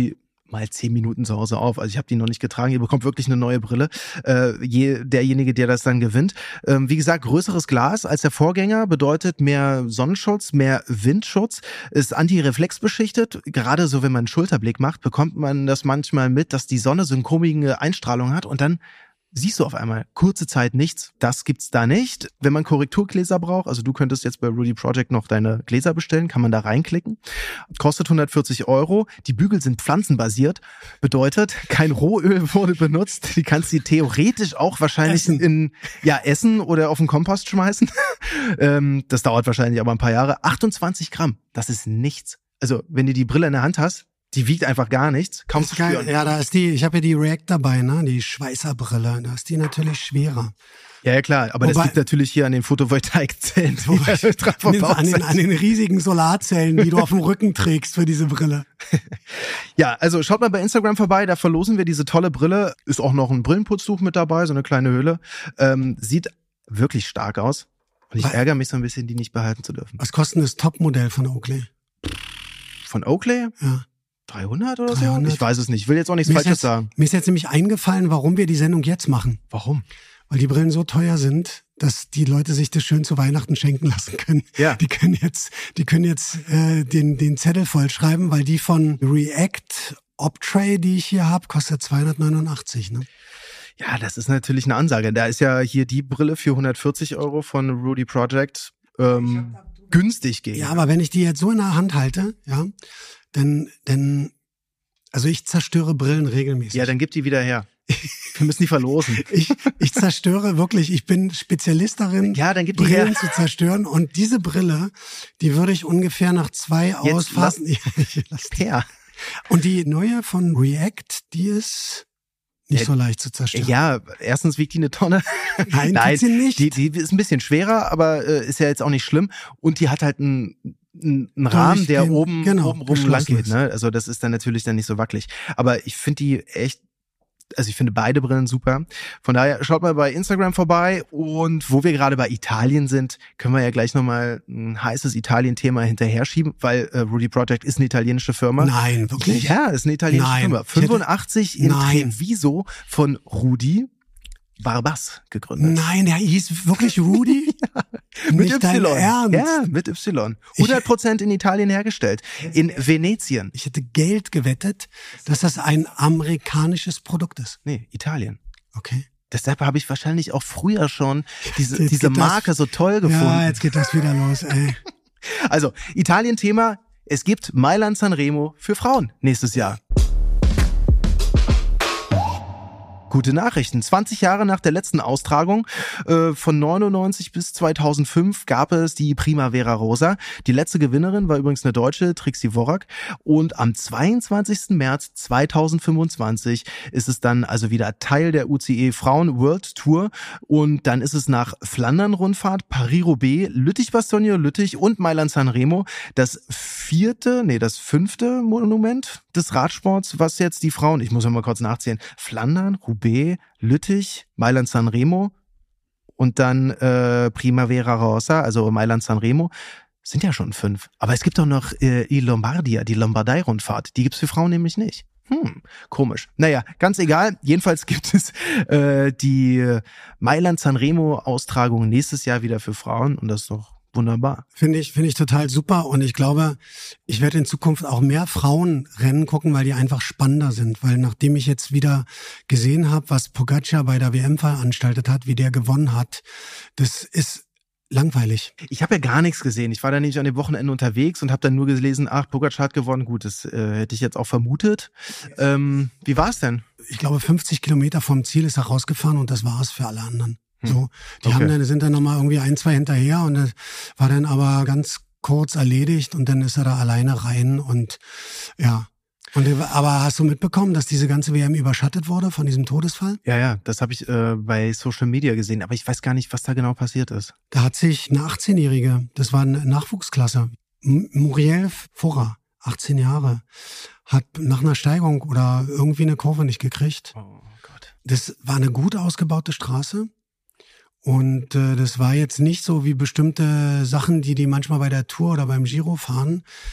Speaker 1: mal zehn Minuten zu Hause auf. Also ich habe die noch nicht getragen. Ihr bekommt wirklich eine neue Brille. Äh, je, derjenige, der das dann gewinnt. Ähm, wie gesagt, größeres Glas als der Vorgänger bedeutet mehr Sonnenschutz, mehr Windschutz, ist antireflexbeschichtet. Gerade so, wenn man einen Schulterblick macht, bekommt man das manchmal mit, dass die Sonne so eine komische Einstrahlung hat und dann siehst du auf einmal kurze Zeit nichts. Das gibt's da nicht. Wenn man Korrekturgläser braucht, also du könntest jetzt bei Rudy Project noch deine Gläser bestellen, kann man da reinklicken. Kostet hundertvierzig Euro. Die Bügel sind pflanzenbasiert. Bedeutet, kein Rohöl wurde benutzt. Die kannst du theoretisch auch wahrscheinlich essen. in ja essen oder auf den Kompost schmeißen. ähm, das dauert wahrscheinlich aber ein paar Jahre. achtundzwanzig Gramm, das ist nichts. Also wenn du die Brille in der Hand hast, die wiegt einfach gar nichts, kaum zu spüren.
Speaker 2: Ja, da ist die, ich habe ja die React dabei, ne, die Schweißerbrille, da ist die natürlich schwerer.
Speaker 1: Ja, ja klar, aber Wobei, das liegt natürlich hier an den Photovoltaikzellen, die
Speaker 2: an, den, an, den, an den riesigen Solarzellen, die du auf dem Rücken trägst für diese Brille.
Speaker 1: Ja, also schaut mal bei Instagram vorbei, da verlosen wir diese tolle Brille. Ist auch noch ein Brillenputztuch mit dabei, so eine kleine Hülle. Ähm, sieht wirklich stark aus. Und ich ärgere mich so ein bisschen, die nicht behalten zu dürfen.
Speaker 2: Was kostet das Topmodell von Oakley?
Speaker 1: Von Oakley?
Speaker 2: Ja.
Speaker 1: dreihundert oder
Speaker 2: dreihundert?
Speaker 1: So? Ich weiß es nicht. Ich will jetzt auch nichts
Speaker 2: mir
Speaker 1: Falsches
Speaker 2: jetzt,
Speaker 1: sagen.
Speaker 2: Mir ist jetzt nämlich eingefallen, warum wir die Sendung jetzt machen.
Speaker 1: Warum?
Speaker 2: Weil die Brillen so teuer sind, dass die Leute sich das schön zu Weihnachten schenken lassen können.
Speaker 1: Ja.
Speaker 2: Die können jetzt, die können jetzt äh, den den Zettel vollschreiben, weil die von React Optray, die ich hier habe, kostet zweihundertneunundachtzig. Ne?
Speaker 1: Ja, das ist natürlich eine Ansage. Da ist ja hier die Brille für hundertvierzig Euro von Rudy Project ähm, günstig gegen.
Speaker 2: Ja, aber wenn ich die jetzt so in der Hand halte, ja, dann, dann, also ich zerstöre Brillen regelmäßig.
Speaker 1: Ja, dann gib die wieder her. Wir müssen die verlosen.
Speaker 2: Ich, ich zerstöre wirklich, ich bin Spezialist darin,
Speaker 1: ja, dann gib die
Speaker 2: Brillen
Speaker 1: her.
Speaker 2: zu zerstören. Und diese Brille, die würde ich ungefähr nach zwei Ausfahrten...
Speaker 1: Lass, lass her.
Speaker 2: Und die neue von React, die ist nicht
Speaker 1: ja,
Speaker 2: so leicht zu zerstören.
Speaker 1: Ja, erstens wiegt die eine Tonne.
Speaker 2: Nein,
Speaker 1: Nein
Speaker 2: sie nicht.
Speaker 1: Die, die ist ein bisschen schwerer, aber äh, ist ja jetzt auch nicht schlimm. Und die hat halt einen, einen Rahmen, der
Speaker 2: den,
Speaker 1: oben,
Speaker 2: genau,
Speaker 1: oben rum lang geht. Ne? Also das ist dann natürlich dann nicht so wackelig. Aber ich finde die echt... Also ich finde beide Brillen super. Von daher schaut mal bei Instagram vorbei. Und wo wir gerade bei Italien sind, können wir ja gleich nochmal ein heißes Italien-Thema hinterher schieben, weil äh, Rudy Project ist eine italienische Firma.
Speaker 2: Nein, wirklich?
Speaker 1: Ja, ist eine italienische
Speaker 2: Nein.
Speaker 1: Firma. fünfundachtzig in
Speaker 2: Nein.
Speaker 1: Treviso von Rudi Barbas gegründet.
Speaker 2: Nein, der hieß wirklich Rudy?
Speaker 1: Ja, mit
Speaker 2: Nicht dein
Speaker 1: Y.
Speaker 2: Ernst?
Speaker 1: Ja, mit Y. hundert Prozent in Italien hergestellt. In Venetien.
Speaker 2: Ich hätte Geld gewettet, dass das ein amerikanisches Produkt ist.
Speaker 1: Nee, Italien.
Speaker 2: Okay.
Speaker 1: Deshalb habe ich wahrscheinlich auch früher schon diese,
Speaker 2: Jetzt
Speaker 1: diese
Speaker 2: geht
Speaker 1: Marke
Speaker 2: das,
Speaker 1: so toll gefunden.
Speaker 2: Ja, jetzt geht das wieder los, ey.
Speaker 1: Also, Italien-Thema. Es gibt Mailand Sanremo für Frauen nächstes Jahr. Gute Nachrichten. zwanzig Jahre nach der letzten Austragung äh, von neunundneunzig bis zweitausendfünf gab es die Primavera Rosa. Die letzte Gewinnerin war übrigens eine Deutsche, Trixie Worrack. Und am zweiundzwanzigsten März zweitausendfünfundzwanzig ist es dann also wieder Teil der U C E Frauen World Tour. Und dann ist es nach Flandern-Rundfahrt, Paris-Roubaix, Lüttich-Bastogne-Lüttich und Mailand-Sanremo das vierte, nee, das fünfte Monument des Radsports, was jetzt die Frauen, ich muss mal kurz nachzählen, Flandern, Roubaix, Lüttich, Mailand Sanremo und dann äh, Primavera Rosa, also Mailand Sanremo, sind ja schon fünf. Aber es gibt doch noch äh, die Lombardia, die Lombardei-Rundfahrt. Die gibt's für Frauen nämlich nicht. Hm, komisch. Naja, ganz egal. Jedenfalls gibt es äh, die Mailand Sanremo-Austragung nächstes Jahr wieder für Frauen und das ist doch wunderbar.
Speaker 2: Finde ich, finde ich total super und ich glaube, ich werde in Zukunft auch mehr Frauenrennen gucken, weil die einfach spannender sind, weil nachdem ich jetzt wieder gesehen habe, was Pogacar bei der W M veranstaltet hat, wie der gewonnen hat, das ist langweilig.
Speaker 1: Ich habe ja gar nichts gesehen. Ich war da nämlich an dem Wochenende unterwegs und habe dann nur gelesen, ach, Pogacar hat gewonnen. Gut, das äh, hätte ich jetzt auch vermutet. Ähm, wie war es denn?
Speaker 2: Ich glaube, fünfzig Kilometer vom Ziel ist er rausgefahren und das war es für alle anderen. So, die
Speaker 1: Okay.
Speaker 2: haben dann, sind dann nochmal irgendwie ein, zwei hinterher und das war dann aber ganz kurz erledigt und dann ist er da alleine rein und ja. Und aber hast du mitbekommen, dass diese ganze W M überschattet wurde von diesem Todesfall?
Speaker 1: Ja, ja, das habe ich äh, bei Social Media gesehen, aber ich weiß gar nicht, was da genau passiert ist.
Speaker 2: Da hat sich eine achtzehnjährige, das war eine Nachwuchsklasse, M- Muriel Fora, achtzehn Jahre, hat nach einer Steigung oder irgendwie eine Kurve nicht gekriegt.
Speaker 1: Oh Gott.
Speaker 2: Das war eine gut ausgebaute Straße. Und äh, das war jetzt nicht so wie bestimmte Sachen, die die manchmal bei der Tour oder beim Giro fahren.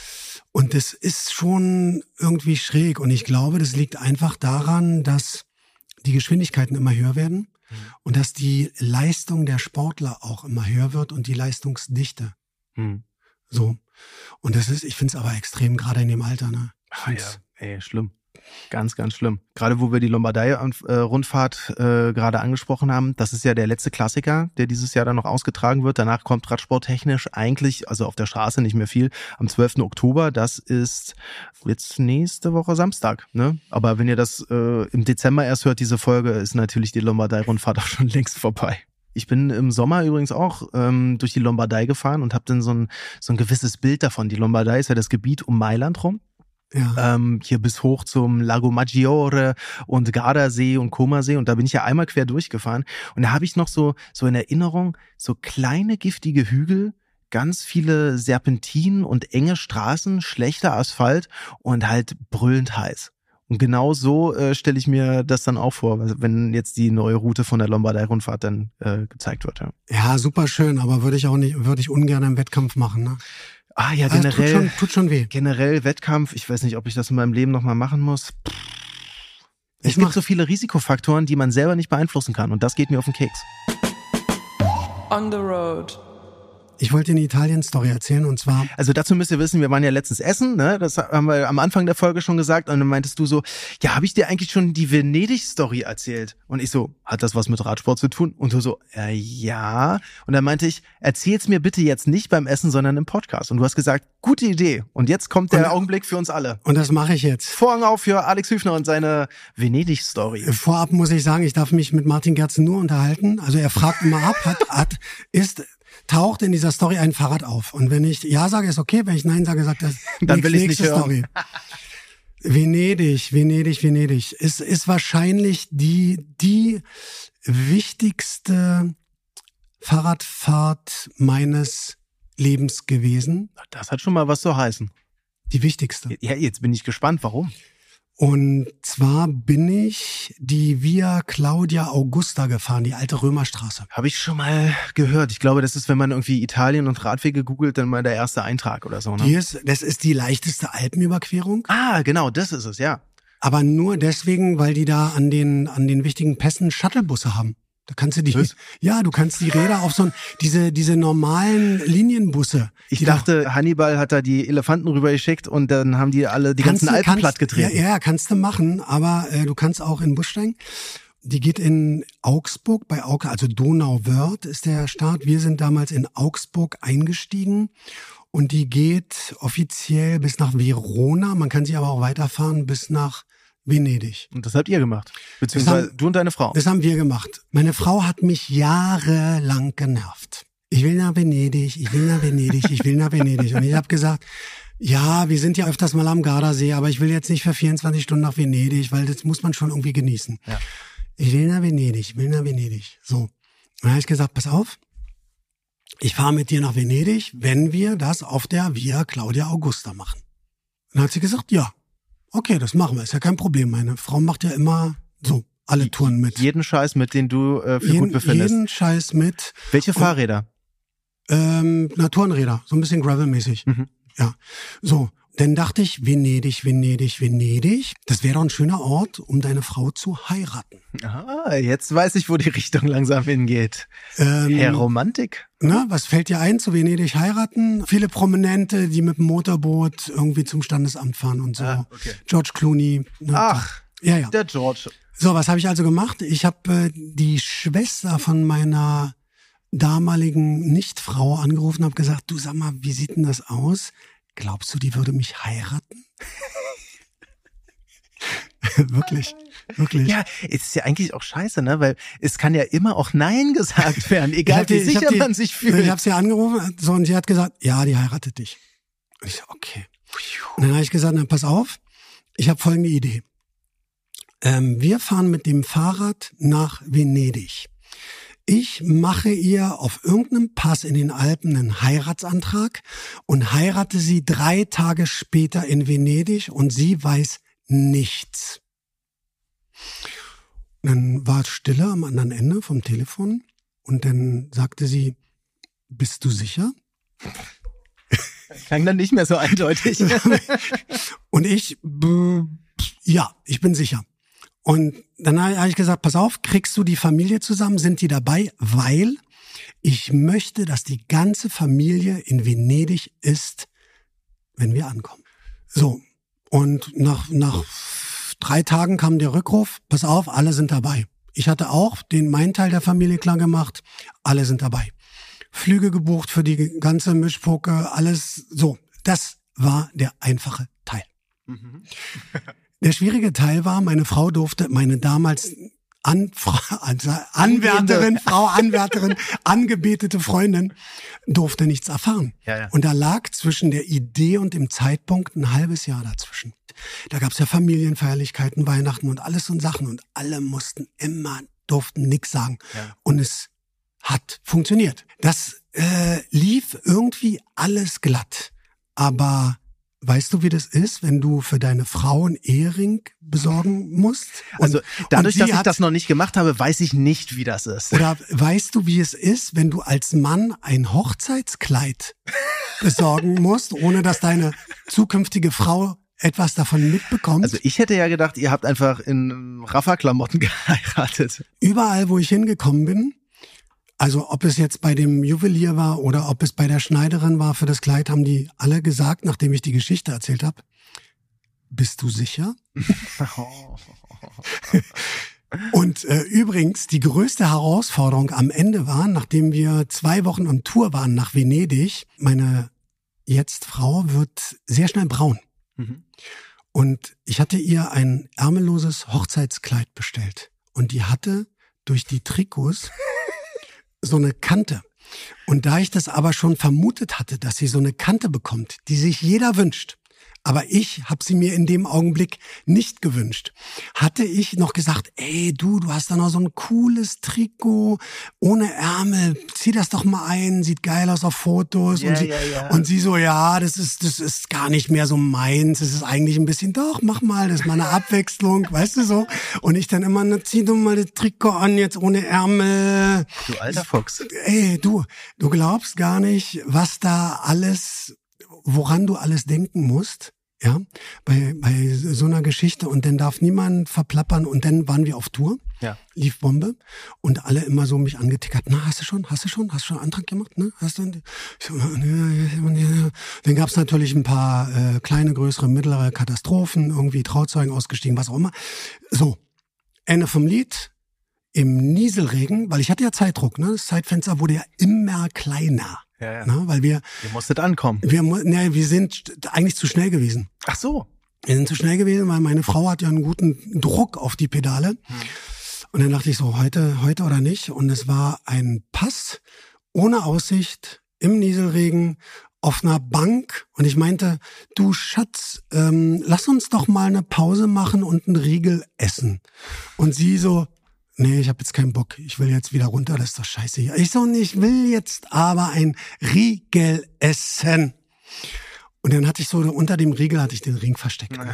Speaker 2: Und das ist schon irgendwie schräg. Und ich glaube, das liegt einfach daran, dass die Geschwindigkeiten immer höher werden mhm. und dass die Leistung der Sportler auch immer höher wird und die Leistungsdichte. Mhm. So. Und das ist, ich finde es aber extrem, gerade in dem Alter, ne?
Speaker 1: Ach ja, ey, schlimm. Ganz, ganz schlimm. Gerade wo wir die Lombardei-Rundfahrt äh, gerade angesprochen haben, das ist ja der letzte Klassiker, der dieses Jahr dann noch ausgetragen wird. Danach kommt radsporttechnisch eigentlich, also auf der Straße nicht mehr viel, am zwölften Oktober. Das ist jetzt nächste Woche Samstag, ne? Aber wenn ihr das äh, im Dezember erst hört, diese Folge, ist natürlich die Lombardei-Rundfahrt auch schon längst vorbei. Ich bin im Sommer übrigens auch ähm, durch die Lombardei gefahren und habe dann so ein, so ein gewisses Bild davon. Die Lombardei ist ja das Gebiet um Mailand rum. Ja. Ähm, hier bis hoch zum Lago Maggiore und Gardasee und Comersee, und da bin ich ja einmal quer durchgefahren und da habe ich noch so so in Erinnerung so kleine giftige Hügel, ganz viele Serpentinen und enge Straßen, schlechter Asphalt und halt brüllend heiß. Und genau so äh, stelle ich mir das dann auch vor, wenn jetzt die neue Route von der Lombardei-Rundfahrt dann äh, gezeigt wird. Ja.
Speaker 2: Ja, super schön, aber würde ich auch nicht, würde ich ungern im Wettkampf machen, ne?
Speaker 1: Ah ja, generell.
Speaker 2: Also tut, schon, tut schon weh.
Speaker 1: Generell Wettkampf, ich weiß nicht, ob ich das in meinem Leben nochmal machen muss. Es
Speaker 2: ich
Speaker 1: gibt
Speaker 2: mach,
Speaker 1: so viele Risikofaktoren, die man selber nicht beeinflussen kann, und das geht mir auf den Keks.
Speaker 3: On the road.
Speaker 2: Ich wollte eine Italien-Story erzählen, und zwar...
Speaker 1: Also dazu müsst ihr wissen, wir waren ja letztens essen, ne? Das haben wir am Anfang der Folge schon gesagt, und dann meintest du so, ja, habe ich dir eigentlich schon die Venedig-Story erzählt? Und ich so, hat das was mit Radsport zu tun? Und du so, äh, ja. Und dann meinte ich, erzähl's mir bitte jetzt nicht beim Essen, sondern im Podcast. Und du hast gesagt, gute Idee. Und jetzt kommt der und, Augenblick für uns alle.
Speaker 2: Und das mache ich jetzt.
Speaker 1: Vorhang auf für Alex Hüfner und seine Venedig-Story.
Speaker 2: Vorab muss ich sagen, ich darf mich mit Martin Gerzen nur unterhalten. Also er fragt immer ab, hat, hat, ist... taucht in dieser Story ein Fahrrad auf. Und wenn ich ja sage, ist okay. Wenn ich nein sage, sagt er,
Speaker 1: dann will ich nicht hören.
Speaker 2: Story. Venedig, Venedig, Venedig. Ist, ist wahrscheinlich die, die wichtigste Fahrradfahrt meines Lebens gewesen.
Speaker 1: Das hat schon mal was zu heißen.
Speaker 2: Die wichtigste.
Speaker 1: Ja, jetzt bin ich gespannt, warum.
Speaker 2: Und zwar bin ich die Via Claudia Augusta gefahren, die alte Römerstraße.
Speaker 1: Habe ich schon mal gehört. Ich glaube, das ist, wenn man irgendwie Italien und Radwege googelt, dann mal der erste Eintrag oder so. Ne?
Speaker 2: Die ist, das ist die leichteste Alpenüberquerung.
Speaker 1: Ah, genau, das ist es, ja.
Speaker 2: Aber nur deswegen, weil die da an den an den wichtigen Pässen Shuttlebusse haben. Da kannst du die, Was? ja, du kannst die Räder auf so ein, diese, diese normalen Linienbusse.
Speaker 1: Ich dachte, da, Hannibal hat da die Elefanten rübergeschickt und dann haben die alle die ganzen
Speaker 2: du,
Speaker 1: Alpen
Speaker 2: kannst,
Speaker 1: platt getreten.
Speaker 2: Ja, ja, kannst du machen, aber äh, du kannst auch in den Bus steigen. Die geht in Augsburg, bei Augsburg, also Donauwörth ist der Start. Wir sind damals in Augsburg eingestiegen und die geht offiziell bis nach Verona. Man kann sie aber auch weiterfahren bis nach Venedig.
Speaker 1: Und das habt ihr gemacht? Beziehungsweise haben, du und deine Frau?
Speaker 2: Das haben wir gemacht. Meine Frau hat mich jahrelang genervt. Ich will nach Venedig, ich will nach Venedig, ich will nach Venedig. Und ich habe gesagt, ja, wir sind ja öfters mal am Gardasee, aber ich will jetzt nicht für vierundzwanzig Stunden nach Venedig, weil das muss man schon irgendwie genießen. Ja. Ich will nach Venedig, ich will nach Venedig. So. Und dann habe ich gesagt, pass auf, ich fahre mit dir nach Venedig, wenn wir das auf der Via Claudia Augusta machen. Und dann hat sie gesagt, ja. Okay, das machen wir, ist ja kein Problem. Meine Frau macht ja immer so alle Touren mit.
Speaker 1: Jeden Scheiß mit, den du äh, für
Speaker 2: jeden,
Speaker 1: gut befindest.
Speaker 2: Jeden Scheiß mit.
Speaker 1: Welche Fahrräder?
Speaker 2: Ähm, Naturenräder, so ein bisschen Gravel-mäßig. Mhm. Ja, so. Dann dachte ich, Venedig, Venedig, Venedig. Das wäre doch ein schöner Ort, um deine Frau zu heiraten.
Speaker 1: Ah, jetzt weiß ich, wo die Richtung langsam hingeht. Ähm, Herr Romantik.
Speaker 2: Na, was fällt dir ein zu Venedig heiraten? Viele Prominente, die mit dem Motorboot irgendwie zum Standesamt fahren und so. Ah, okay. George Clooney. Ne?
Speaker 1: Ach, ja, ja. Der George.
Speaker 2: So, was habe ich also gemacht? Ich habe äh, die Schwester von meiner damaligen Nichtfrau angerufen und habe gesagt, du sag mal, wie sieht denn das aus? Glaubst du, die würde mich heiraten? Wirklich, wirklich.
Speaker 1: Ja, ist ja eigentlich auch scheiße, ne? Weil es kann ja immer auch Nein gesagt werden, egal die, wie sicher
Speaker 2: die,
Speaker 1: man sich fühlt.
Speaker 2: Ich habe sie angerufen so, und sie hat gesagt, ja, die heiratet dich. Und ich so, okay. Und dann habe ich gesagt, na, pass auf, ich habe folgende Idee. Ähm, wir fahren mit dem Fahrrad nach Venedig. Ich mache ihr auf irgendeinem Pass in den Alpen einen Heiratsantrag und heirate sie drei Tage später in Venedig und sie weiß nichts. Dann war es Stille am anderen Ende vom Telefon und dann sagte sie, bist du sicher?
Speaker 1: Klang dann nicht mehr so eindeutig.
Speaker 2: Und ich, ja, ich bin sicher. Und dann habe ich gesagt, pass auf, kriegst du die Familie zusammen, sind die dabei? Weil ich möchte, dass die ganze Familie in Venedig ist, wenn wir ankommen. So, und nach, nach drei Tagen kam der Rückruf, pass auf, alle sind dabei. Ich hatte auch den meinen Teil der Familie klar gemacht, alle sind dabei. Flüge gebucht für die ganze Mischpoke, alles so. Das war der einfache Teil. Mhm. Der schwierige Teil war, meine Frau durfte, meine damals An, also Anwärterin, Frau Anwärterin, angebetete Freundin, durfte nichts erfahren.
Speaker 1: Ja, ja.
Speaker 2: Und da lag zwischen der Idee und dem Zeitpunkt ein halbes Jahr dazwischen. Da gab's ja Familienfeierlichkeiten, Weihnachten und alles und Sachen. Und alle mussten immer, durften nichts sagen. Ja. Und es hat funktioniert. Das äh, lief irgendwie alles glatt. Aber weißt du, wie das ist, wenn du für deine Frau einen Ehering besorgen musst? Und,
Speaker 1: also dadurch, dass ich
Speaker 2: hat,
Speaker 1: das noch nicht gemacht habe, weiß ich nicht, wie das ist.
Speaker 2: Oder weißt du, wie es ist, wenn du als Mann ein Hochzeitskleid besorgen musst, ohne dass deine zukünftige Frau etwas davon mitbekommt?
Speaker 1: Also ich hätte ja gedacht, ihr habt einfach in Raffa-Klamotten geheiratet.
Speaker 2: Überall, wo ich hingekommen bin, also ob es jetzt bei dem Juwelier war oder ob es bei der Schneiderin war für das Kleid, haben die alle gesagt, nachdem ich die Geschichte erzählt habe, bist du sicher? Und äh, übrigens, die größte Herausforderung am Ende war, nachdem wir zwei Wochen on Tour waren nach Venedig, meine jetzt Frau wird sehr schnell braun. Mhm. Und ich hatte ihr ein ärmelloses Hochzeitskleid bestellt. Und die hatte durch die Trikots so eine Kante. Und da ich das aber schon vermutet hatte, dass sie so eine Kante bekommt, die sich jeder wünscht, aber ich habe sie mir in dem Augenblick nicht gewünscht, hatte ich noch gesagt, ey du, du hast da noch so ein cooles Trikot ohne Ärmel, zieh das doch mal ein, sieht geil aus auf Fotos.
Speaker 1: Ja,
Speaker 2: und, sie,
Speaker 1: ja, ja.
Speaker 2: und sie so, ja, das ist das ist gar nicht mehr so meins, das ist eigentlich ein bisschen, doch, mach mal, das ist mal eine Abwechslung, weißt du so. Und ich dann immer, na, zieh doch mal das Trikot an, jetzt ohne Ärmel.
Speaker 1: Du alter Fuchs.
Speaker 2: Ey, du, du glaubst gar nicht, was da alles, woran du alles denken musst. Ja, bei, bei so einer Geschichte, und dann darf niemand verplappern, und dann waren wir auf Tour,
Speaker 1: ja.
Speaker 2: Lief Bombe, und alle immer so mich angetickert, na, hast du schon, hast du schon, hast du schon einen Antrag gemacht, ne, hast du, dann gab's natürlich ein paar äh, kleine, größere, mittlere Katastrophen, irgendwie Trauzeugen ausgestiegen, was auch immer, so, Ende vom Lied, im Nieselregen, weil ich hatte ja Zeitdruck, ne, das Zeitfenster wurde ja immer kleiner.
Speaker 1: Ja, ja.
Speaker 2: Na, weil wir,
Speaker 1: ihr musstet ankommen.
Speaker 2: Wir, ne, wir sind eigentlich zu schnell gewesen.
Speaker 1: Ach so.
Speaker 2: Wir sind zu schnell gewesen, weil meine Frau hat ja einen guten Druck auf die Pedale. Hm. Und dann dachte ich so, heute, heute oder nicht. Und es war ein Pass ohne Aussicht im Nieselregen auf einer Bank. Und ich meinte, du Schatz, ähm, lass uns doch mal eine Pause machen und einen Riegel essen. Und sie so, nee, ich habe jetzt keinen Bock. Ich will jetzt wieder runter. Das ist doch scheiße hier. Ich so, ich will jetzt aber ein Riegel essen. Und dann hatte ich so, unter dem Riegel hatte ich den Ring versteckt. Ne?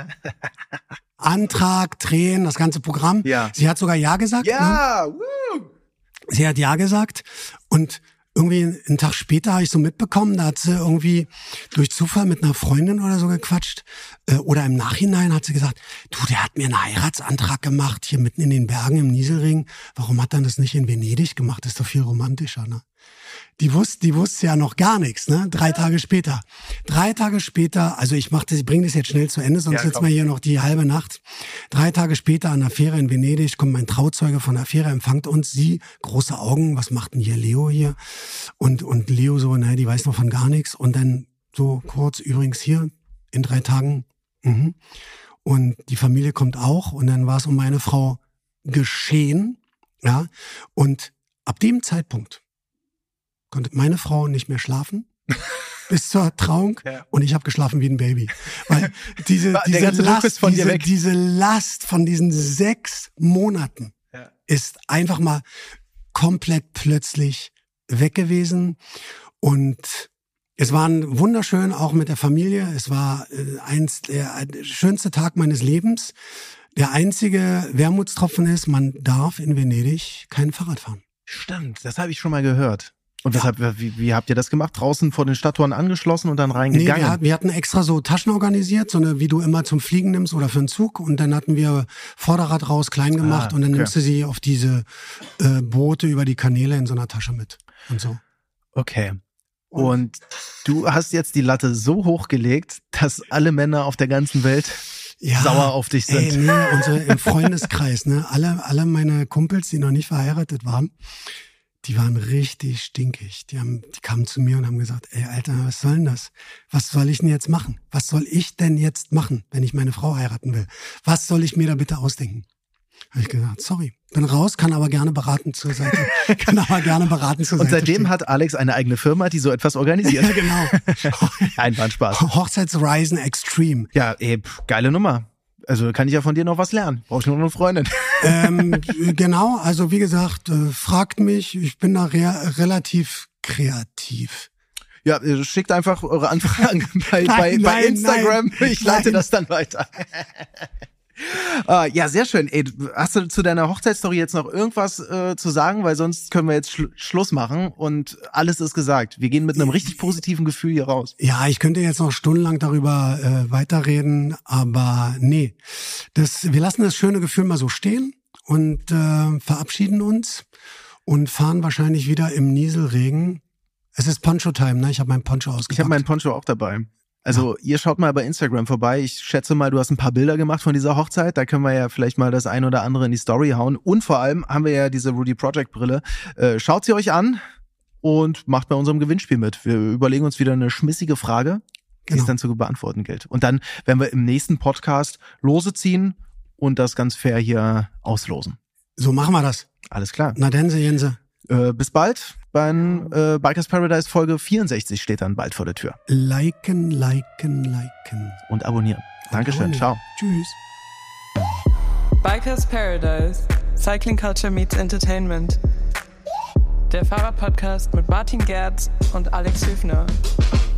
Speaker 2: Antrag, Tränen, das ganze Programm.
Speaker 1: Ja.
Speaker 2: Sie hat sogar Ja gesagt.
Speaker 1: Ja,
Speaker 2: ne?
Speaker 1: woo.
Speaker 2: Sie hat Ja gesagt. Und irgendwie einen Tag später habe ich so mitbekommen, da hat sie irgendwie durch Zufall mit einer Freundin oder so gequatscht. Äh, oder im Nachhinein hat sie gesagt, du, der hat mir einen Heiratsantrag gemacht, hier mitten in den Bergen im Nieselregen. Warum hat er das nicht in Venedig gemacht? Das ist doch viel romantischer, ne? Die wusste, die wusste ja noch gar nichts, ne? Drei Tage später. Drei Tage später, also ich mach das, ich bringe das jetzt schnell zu Ende, sonst ja, sitzen wir hier noch die halbe Nacht. Drei Tage später an der Fähre in Venedig kommt mein Trauzeuge von der Fähre, empfängt uns, sie, große Augen, was macht denn hier Leo hier? Und, und Leo so, ne, die weiß noch von gar nichts. Und dann so kurz, übrigens hier, in drei Tagen, mhm. Und die Familie kommt auch, und dann war es um meine Frau geschehen, ja. Und ab dem Zeitpunkt konnte meine Frau nicht mehr schlafen bis zur Trauung, ja. Und ich habe geschlafen wie ein Baby, weil diese diese Last, von diese, diese Last von diesen sechs Monaten ja. ist einfach mal komplett plötzlich weg gewesen, und es war wunderschön auch mit der Familie. Es war äh, eins der schönste Tag meines Lebens. Der einzige Wermutstropfen ist, man darf in Venedig kein Fahrrad fahren.
Speaker 1: Stimmt, das habe ich schon mal gehört. Und weshalb, wie, wie habt ihr das gemacht? Draußen vor den Stadttoren angeschlossen und dann reingegangen?
Speaker 2: Nee, wir, wir hatten extra so Taschen organisiert, so eine, wie du immer zum Fliegen nimmst oder für einen Zug. Und dann hatten wir Vorderrad raus, klein gemacht. Ah, und dann okay. nimmst du sie auf diese äh, Boote über die Kanäle in so einer Tasche mit und so.
Speaker 1: Okay. Und du hast jetzt die Latte so hochgelegt, dass alle Männer auf der ganzen Welt ja, sauer auf dich sind.
Speaker 2: Ey, nee, unsere, im Freundeskreis, ne, alle, alle meine Kumpels, die noch nicht verheiratet waren, die waren richtig stinkig. Die haben, die kamen zu mir und haben gesagt, ey, Alter, was soll denn das? Was soll ich denn jetzt machen? Was soll ich denn jetzt machen, wenn ich meine Frau heiraten will? Was soll ich mir da bitte ausdenken? Habe ich gesagt, sorry, bin raus, kann aber gerne beraten zur Seite. kann aber gerne beraten zur Seite.
Speaker 1: Und seitdem
Speaker 2: stehen.
Speaker 1: hat Alex eine eigene Firma, die so etwas organisiert.
Speaker 2: Ja, genau.
Speaker 1: Ein Spaß.
Speaker 2: Hochzeitsreisen Extreme.
Speaker 1: Ja, ey, pff, geile Nummer. Also kann ich ja von dir noch was lernen. Brauche ich nur eine Freundin.
Speaker 2: ähm, genau, also wie gesagt, äh, fragt mich. Ich bin da re- relativ kreativ.
Speaker 1: Ja, schickt einfach eure Anfragen bei,
Speaker 2: nein,
Speaker 1: bei, bei
Speaker 2: nein,
Speaker 1: Instagram.
Speaker 2: Nein,
Speaker 1: ich leite
Speaker 2: nein.
Speaker 1: das dann weiter. Uh, ja, sehr schön. Ey, hast du zu deiner Hochzeitsstory jetzt noch irgendwas äh, zu sagen? Weil sonst können wir jetzt Schlu- Schluss machen und alles ist gesagt. Wir gehen mit einem richtig positiven Gefühl hier raus.
Speaker 2: Ja, ich könnte jetzt noch stundenlang darüber äh, weiterreden, aber nee. Das, wir lassen das schöne Gefühl mal so stehen und äh, verabschieden uns und fahren wahrscheinlich wieder im Nieselregen. Es ist Poncho-Time, ne? Ich habe meinen Poncho ausgepackt.
Speaker 1: Ich habe meinen Poncho auch dabei. Also ihr schaut mal bei Instagram vorbei. Ich schätze mal, du hast ein paar Bilder gemacht von dieser Hochzeit. Da können wir ja vielleicht mal das ein oder andere in die Story hauen. Und vor allem haben wir ja diese Rudy Project Brille. Äh, schaut sie euch an und macht bei unserem Gewinnspiel mit. Wir überlegen uns wieder eine schmissige Frage, die
Speaker 2: Genau.
Speaker 1: es dann zu beantworten gilt. Und dann werden wir im nächsten Podcast Lose ziehen und das ganz fair hier auslosen.
Speaker 2: So machen wir das.
Speaker 1: Alles klar.
Speaker 2: Na denn, Jense.
Speaker 1: Äh, bis bald. Beim äh, Bikers Paradise Folge vierundsechzig steht dann bald vor der Tür.
Speaker 2: Liken, liken, liken.
Speaker 1: Und abonnieren. Dankeschön. Ciao.
Speaker 2: Tschüss.
Speaker 3: Bikers Paradise. Cycling Culture meets Entertainment. Der Fahrrad-Podcast mit Martin Gerz und Alex Hüfner.